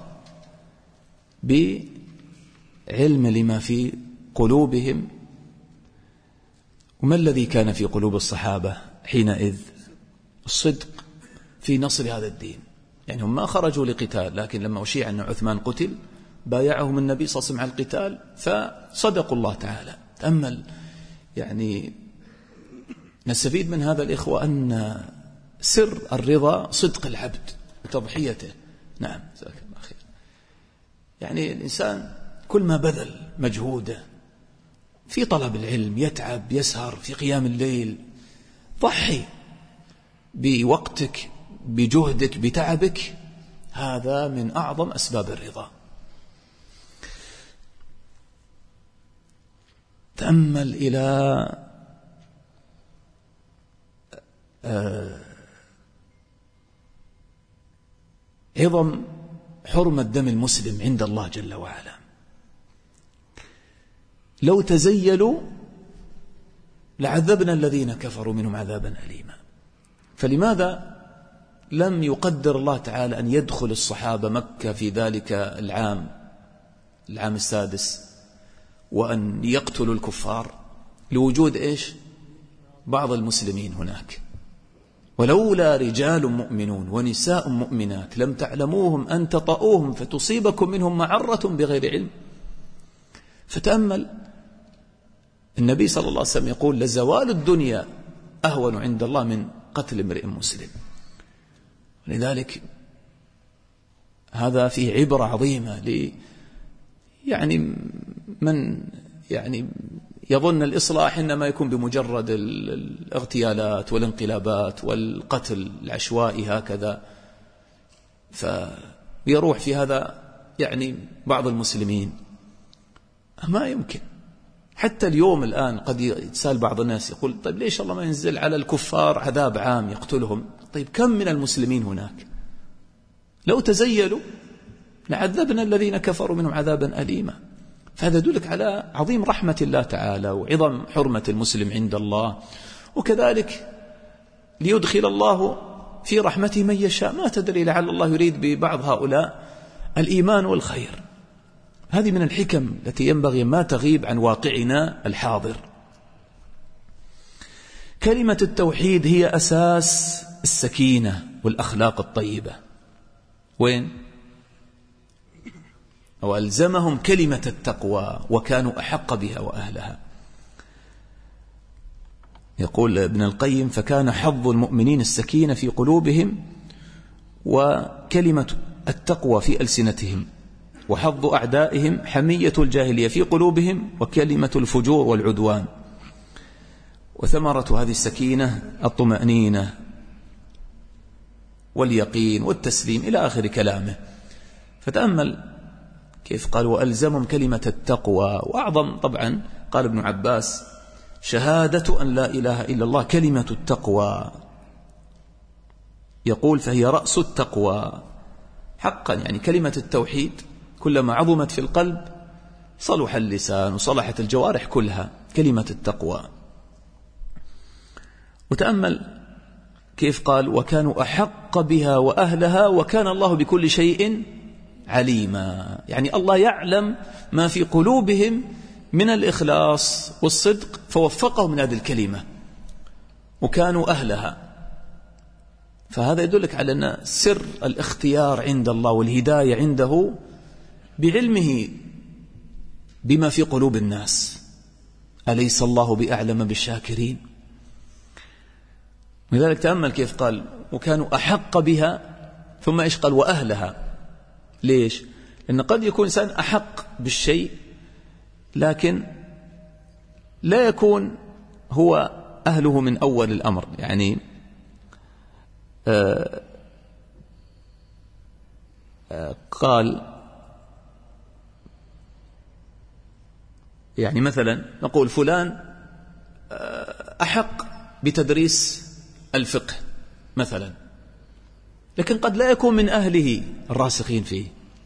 بعلم لما في قلوبهم. وما الذي كان في قلوب الصحابة حينئذ؟ الصدق في نصر هذا الدين. يعني هم ما خرجوا لقتال، لكن لما أشيع أن عثمان قتل بايعهم النبي صلى الله عليه وسلم على القتال فصدقوا الله تعالى. تأمل يعني نستفيد من هذا الإخوة أن سر الرضا صدق العبد وتضحيته. نعم جزاك الله خير. يعني الإنسان كل ما بذل مجهوده في طلب العلم، يتعب يسهر في قيام الليل، ضحي بوقتك بجهدك بتعبك، هذا من أعظم أسباب الرضا. تأمل إلى عظم حرمة دم المسلم عند الله جل وعلا. لو تزيلوا لعذبنا الذين كفروا منهم عذابا أليما. فلماذا لم يقدر الله تعالى أن يدخل الصحابة مكة في ذلك العام العام السادس وأن يقتلوا الكفار؟ لوجود إيش؟ بعض المسلمين هناك. ولولا رجال مؤمنون ونساء مؤمنات لم تعلموهم أن تطؤوهم فتصيبكم منهم معرة بغير علم فتأمل النبي صلى الله عليه وسلم يقول لزوال الدنيا أهون عند الله من قتل امرئ مسلم. لذلك هذا فيه عبرة عظيمة ل يعني من يعني يظن الإصلاح إنما يكون بمجرد الاغتيالات والانقلابات والقتل العشوائي هكذا، فيروح في هذا يعني بعض المسلمين. ما يمكن. حتى اليوم الآن قد يتسال بعض الناس يقول طيب ليش الله ما ينزل على الكفار عذاب عام يقتلهم؟ طيب كم من المسلمين هناك؟ لو تزيلوا لعذبنا الذين كفروا منهم عذابا أليما. فهذا يدلك على عظيم رحمة الله تعالى وعظم حرمة المسلم عند الله، وكذلك ليدخل الله في رحمته من يشاء. ما تدري لعل الله يريد ببعض هؤلاء الإيمان والخير. هذه من الحكم التي ينبغي ما تغيب عن واقعنا الحاضر. كلمة التوحيد هي أساس السكينة والأخلاق الطيبة. وين؟ وألزمهم كلمة التقوى وكانوا أحق بها وأهلها. يقول ابن القيم فكان حظ المؤمنين السكينة في قلوبهم وكلمة التقوى في ألسنتهم، وحظ أعدائهم حمية الجاهلية في قلوبهم وكلمة الفجور والعدوان. وثمرة هذه السكينة الطمأنينة واليقين والتسليم إلى آخر كلامه. فتأمل كيف قال وألزمهم كلمة التقوى. وأعظم طبعا قال ابن عباس شهادة أن لا إله إلا الله كلمة التقوى. يقول فهي رأس التقوى حقا. يعني كلمة التوحيد كلما عظمت في القلب صلح اللسان وصلحت الجوارح كلها. كلمة التقوى. وتأمل كيف قال وكانوا أحق بها وأهلها وكان الله بكل شيء عليما. يعني الله يعلم ما في قلوبهم من الإخلاص والصدق فوفقهم من هذه الكلمة وكانوا أهلها. فهذا يدلك على أن سر الاختيار عند الله والهداية عنده بعلمه بما في قلوب الناس. أليس الله بأعلم بالشاكرين؟ لذلك تأمل كيف قال وكانوا أحق بها ثم إيش قال وأهلها. ليش؟ لأن قد يكون إنسان أحق بالشيء لكن لا يكون هو أهله من أول الأمر. يعني آآ آآ قال يعني مثلا نقول فلان أحق بتدريس الفقه مثلا، لكن قد لا يكون من أهله الراسخين فيه.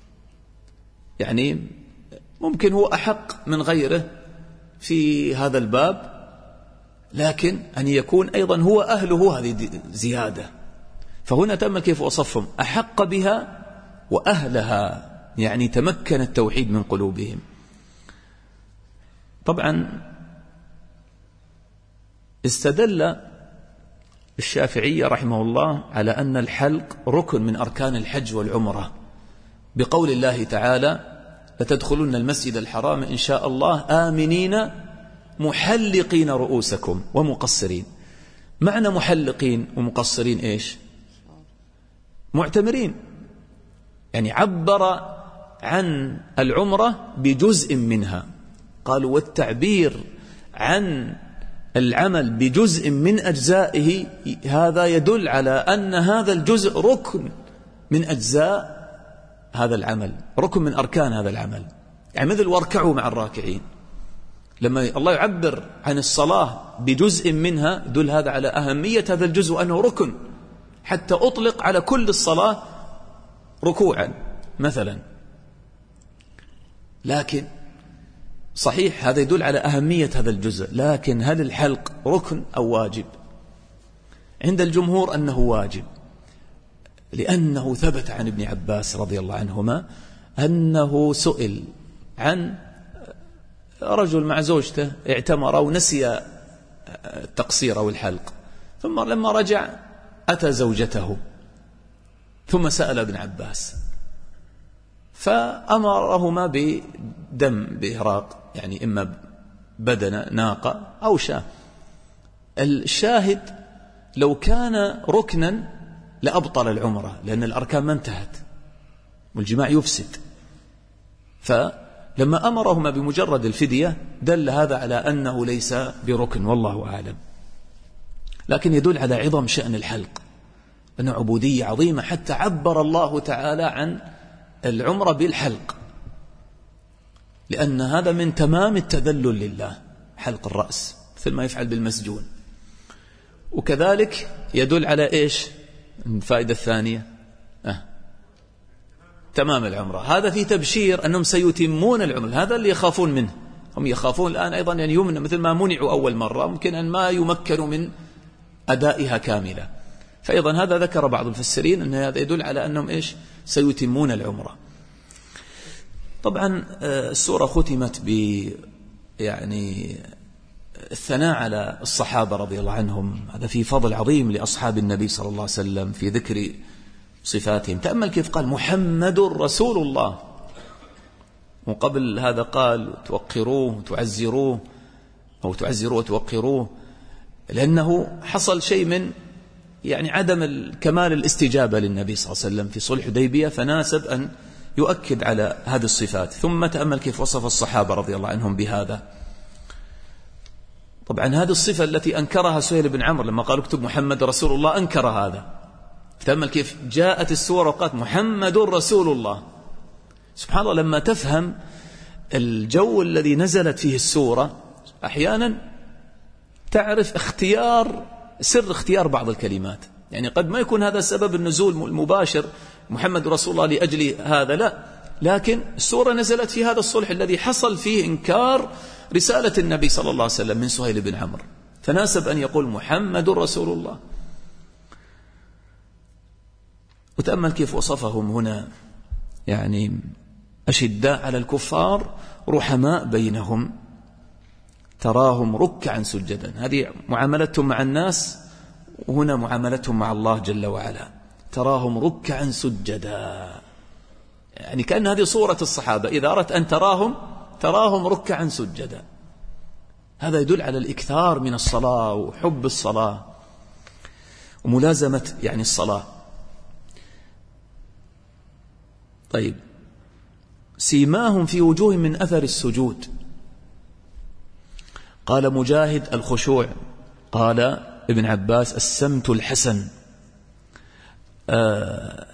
يعني ممكن هو أحق من غيره في هذا الباب، لكن أن يكون أيضا هو أهله هذه زيادة. فهنا تم كيف وصفهم أحق بها وأهلها، يعني تمكن التوحيد من قلوبهم. طبعا استدل الشافعي رحمه الله على أن الحلق ركن من أركان الحج والعمرة بقول الله تعالى لتدخلن المسجد الحرام إن شاء الله آمنين محلقين رؤوسكم ومقصرين. معنى محلقين ومقصرين إيش؟ معتمرين. يعني عبر عن العمرة بجزء منها. قالوا والتعبير عن العمل بجزء من أجزائه هذا يدل على أن هذا الجزء ركن من أجزاء هذا العمل، ركن من أركان هذا العمل. يعني مثل واركعوا مع الراكعين. لما الله يعبر عن الصلاة بجزء منها يدل هذا على أهمية هذا الجزء وأنه ركن، حتى أطلق على كل الصلاة ركوعا مثلا. لكن صحيح هذا يدل على أهمية هذا الجزء، لكن هل الحلق ركن أو واجب؟ عند الجمهور أنه واجب، لأنه ثبت عن ابن عباس رضي الله عنهما أنه سئل عن رجل مع زوجته اعتمر ونسي التقصير أو الحلق، ثم لما رجع أتى زوجته ثم سأل ابن عباس فأمرهما دم بإهراق، يعني إما بدنة ناقة أو شاة. الشاهد لو كان ركنا لأبطل العمرة، لأن الأركان ما انتهت والجماع يفسد. فلما أمرهما بمجرد الفدية دل هذا على أنه ليس بركن، والله أعلم. لكن يدل على عظم شأن الحلق، أنه عبودية عظيمة، حتى عبر الله تعالى عن العمرة بالحلق، لأن هذا من تمام التذلل لله، حلق الرأس مثل ما يفعل بالمسجون. وكذلك يدل على إيش الفائدة الثانية؟ أه. تمام العمرة. هذا في تبشير أنهم سيتمون العمرة، هذا اللي يخافون منه. هم يخافون الآن أيضا أن يمنع، مثل ما منعوا أول مرة ممكن أن ما يمكنوا من أدائها كاملة. فأيضا هذا ذكر بعض المفسرين أن هذا يدل على أنهم إيش سيتمون العمرة. طبعا السورة ختمت ب يعني الثناء على الصحابة رضي الله عنهم، هذا في فضل عظيم لأصحاب النبي صلى الله عليه وسلم في ذكر صفاتهم. تأمل كيف قال محمد رسول الله، وقبل هذا قال توقروه وتعزروه أو تعزروه وتوقروه، لأنه حصل شيء من يعني عدم كمال الاستجابة للنبي صلى الله عليه وسلم في صلح حديبية، فناسب أن يؤكد على هذه الصفات. ثم تأمل كيف وصف الصحابة رضي الله عنهم بهذا. طبعا هذه الصفة التي أنكرها سهيل بن عمرو لما قالوا اكتب محمد رسول الله، أنكر هذا. تأمل كيف جاءت السورة وقالت محمد رسول الله. سبحان الله، لما تفهم الجو الذي نزلت فيه السورة أحيانا تعرف اختيار سر اختيار بعض الكلمات. يعني قد ما يكون هذا سبب النزول المباشر محمد رسول الله لأجل هذا، لا، لكن السورة نزلت في هذا الصلح الذي حصل فيه إنكار رسالة النبي صلى الله عليه وسلم من سهيل بن عمرو، فناسب أن يقول محمد رسول الله. وتأمل كيف وصفهم هنا، يعني أشداء على الكفار رحماء بينهم تراهم ركعا سجدا. هذه معاملتهم مع الناس، وهنا معاملتهم مع الله جل وعلا، تراهم ركعا سجدا. يعني كأن هذه صورة الصحابة، إذا أردت أن تراهم تراهم ركعا سجدا. هذا يدل على الإكثار من الصلاة وحب الصلاة وملازمة يعني الصلاة. طيب، سيماهم في وجوه من أثر السجود. قال مجاهد الخشوع، قال ابن عباس السمت الحسن. آه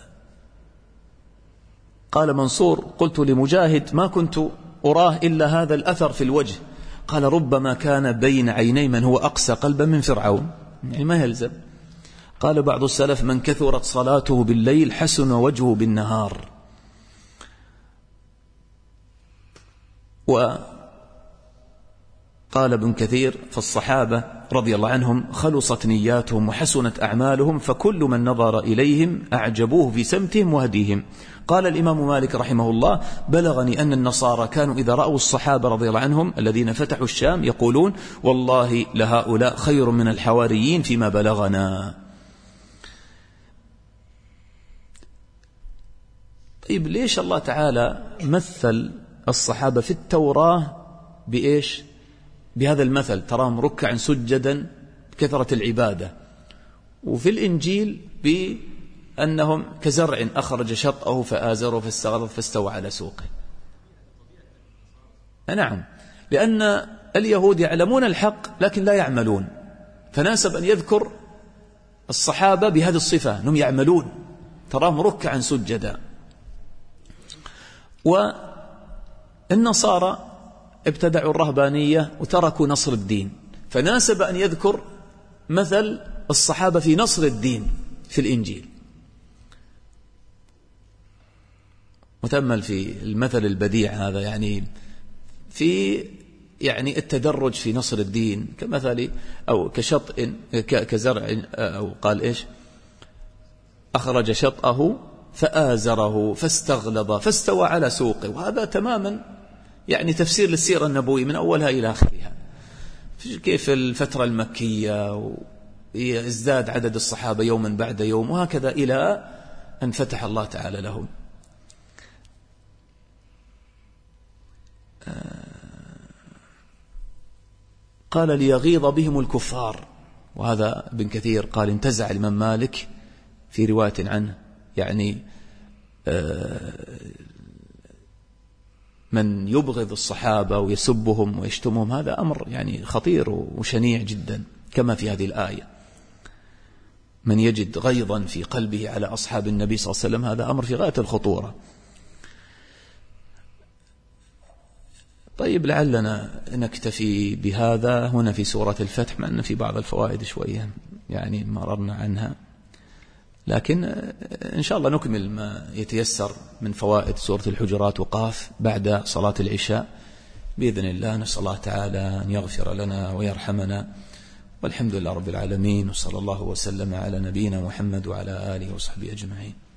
قال منصور قلت لمجاهد ما كنت أراه إلا هذا الأثر في الوجه. قال ربما كان بين عيني من هو أقسى قلبا من فرعون، يعني ما يلزم. قال بعض السلف من كثرت صلاته بالليل حسن وجهه بالنهار. وقال ابن كثير فالصحابة رضي الله عنهم خلصت نياتهم وحسنت أعمالهم، فكل من نظر إليهم أعجبوه في سمتهم وهديهم. قال الإمام مالك رحمه الله بلغني أن النصارى كانوا إذا رأوا الصحابة رضي الله عنهم الذين فتحوا الشام يقولون والله لهؤلاء خير من الحواريين فيما بلغنا. طيب، ليش الله تعالى مثل الصحابة في التوراة بإيش؟ بهذا المثل، تراهم ركعا سجدا كثرة العبادة، وفي الإنجيل بأنهم كزرع أخرج شطأه فآزره فاستغلظ فاستوى على سوقه. نعم، لأن اليهود يعلمون الحق لكن لا يعملون، فناسب أن يذكر الصحابة بهذه الصفة أنهم يعملون، تراهم ركعا سجدا. والنصارى ابتدعوا الرهبانية وتركوا نصر الدين، فناسب أن يذكر مثل الصحابة في نصر الدين في الإنجيل. متأمل في المثل البديع هذا، يعني في يعني التدرج في نصر الدين كمثل أو كشطء كزرع، أو قال إيش أخرج شطأه فآزره فاستغلظ فاستوى على سوقه. وهذا تماما يعني تفسير للسيرة النبوية من أولها إلى آخرها، كيف الفترة المكية ازداد عدد الصحابة يوما بعد يوم، وهكذا إلى أن فتح الله تعالى لهم. قال ليغيظ بهم الكفار، وهذا ابن كثير قال انتزع الإمام مالك في رواية عنه، يعني من يبغض الصحابة ويسبهم ويشتمهم هذا أمر يعني خطير وشنيع جدا، كما في هذه الآية من يجد غيظا في قلبه على أصحاب النبي صلى الله عليه وسلم، هذا أمر في غاية الخطورة. طيب لعلنا نكتفي بهذا هنا في سورة الفتح، مع أن في بعض الفوائد شوية يعني مررنا عنها، لكن إن شاء الله نكمل ما يتيسر من فوائد سورة الحجرات وقاف بعد صلاة العشاء بإذن الله. نسأل الله تعالى أن يغفر لنا ويرحمنا، والحمد لله رب العالمين، وصلى الله وسلم على نبينا محمد وعلى آله وصحبه أجمعين.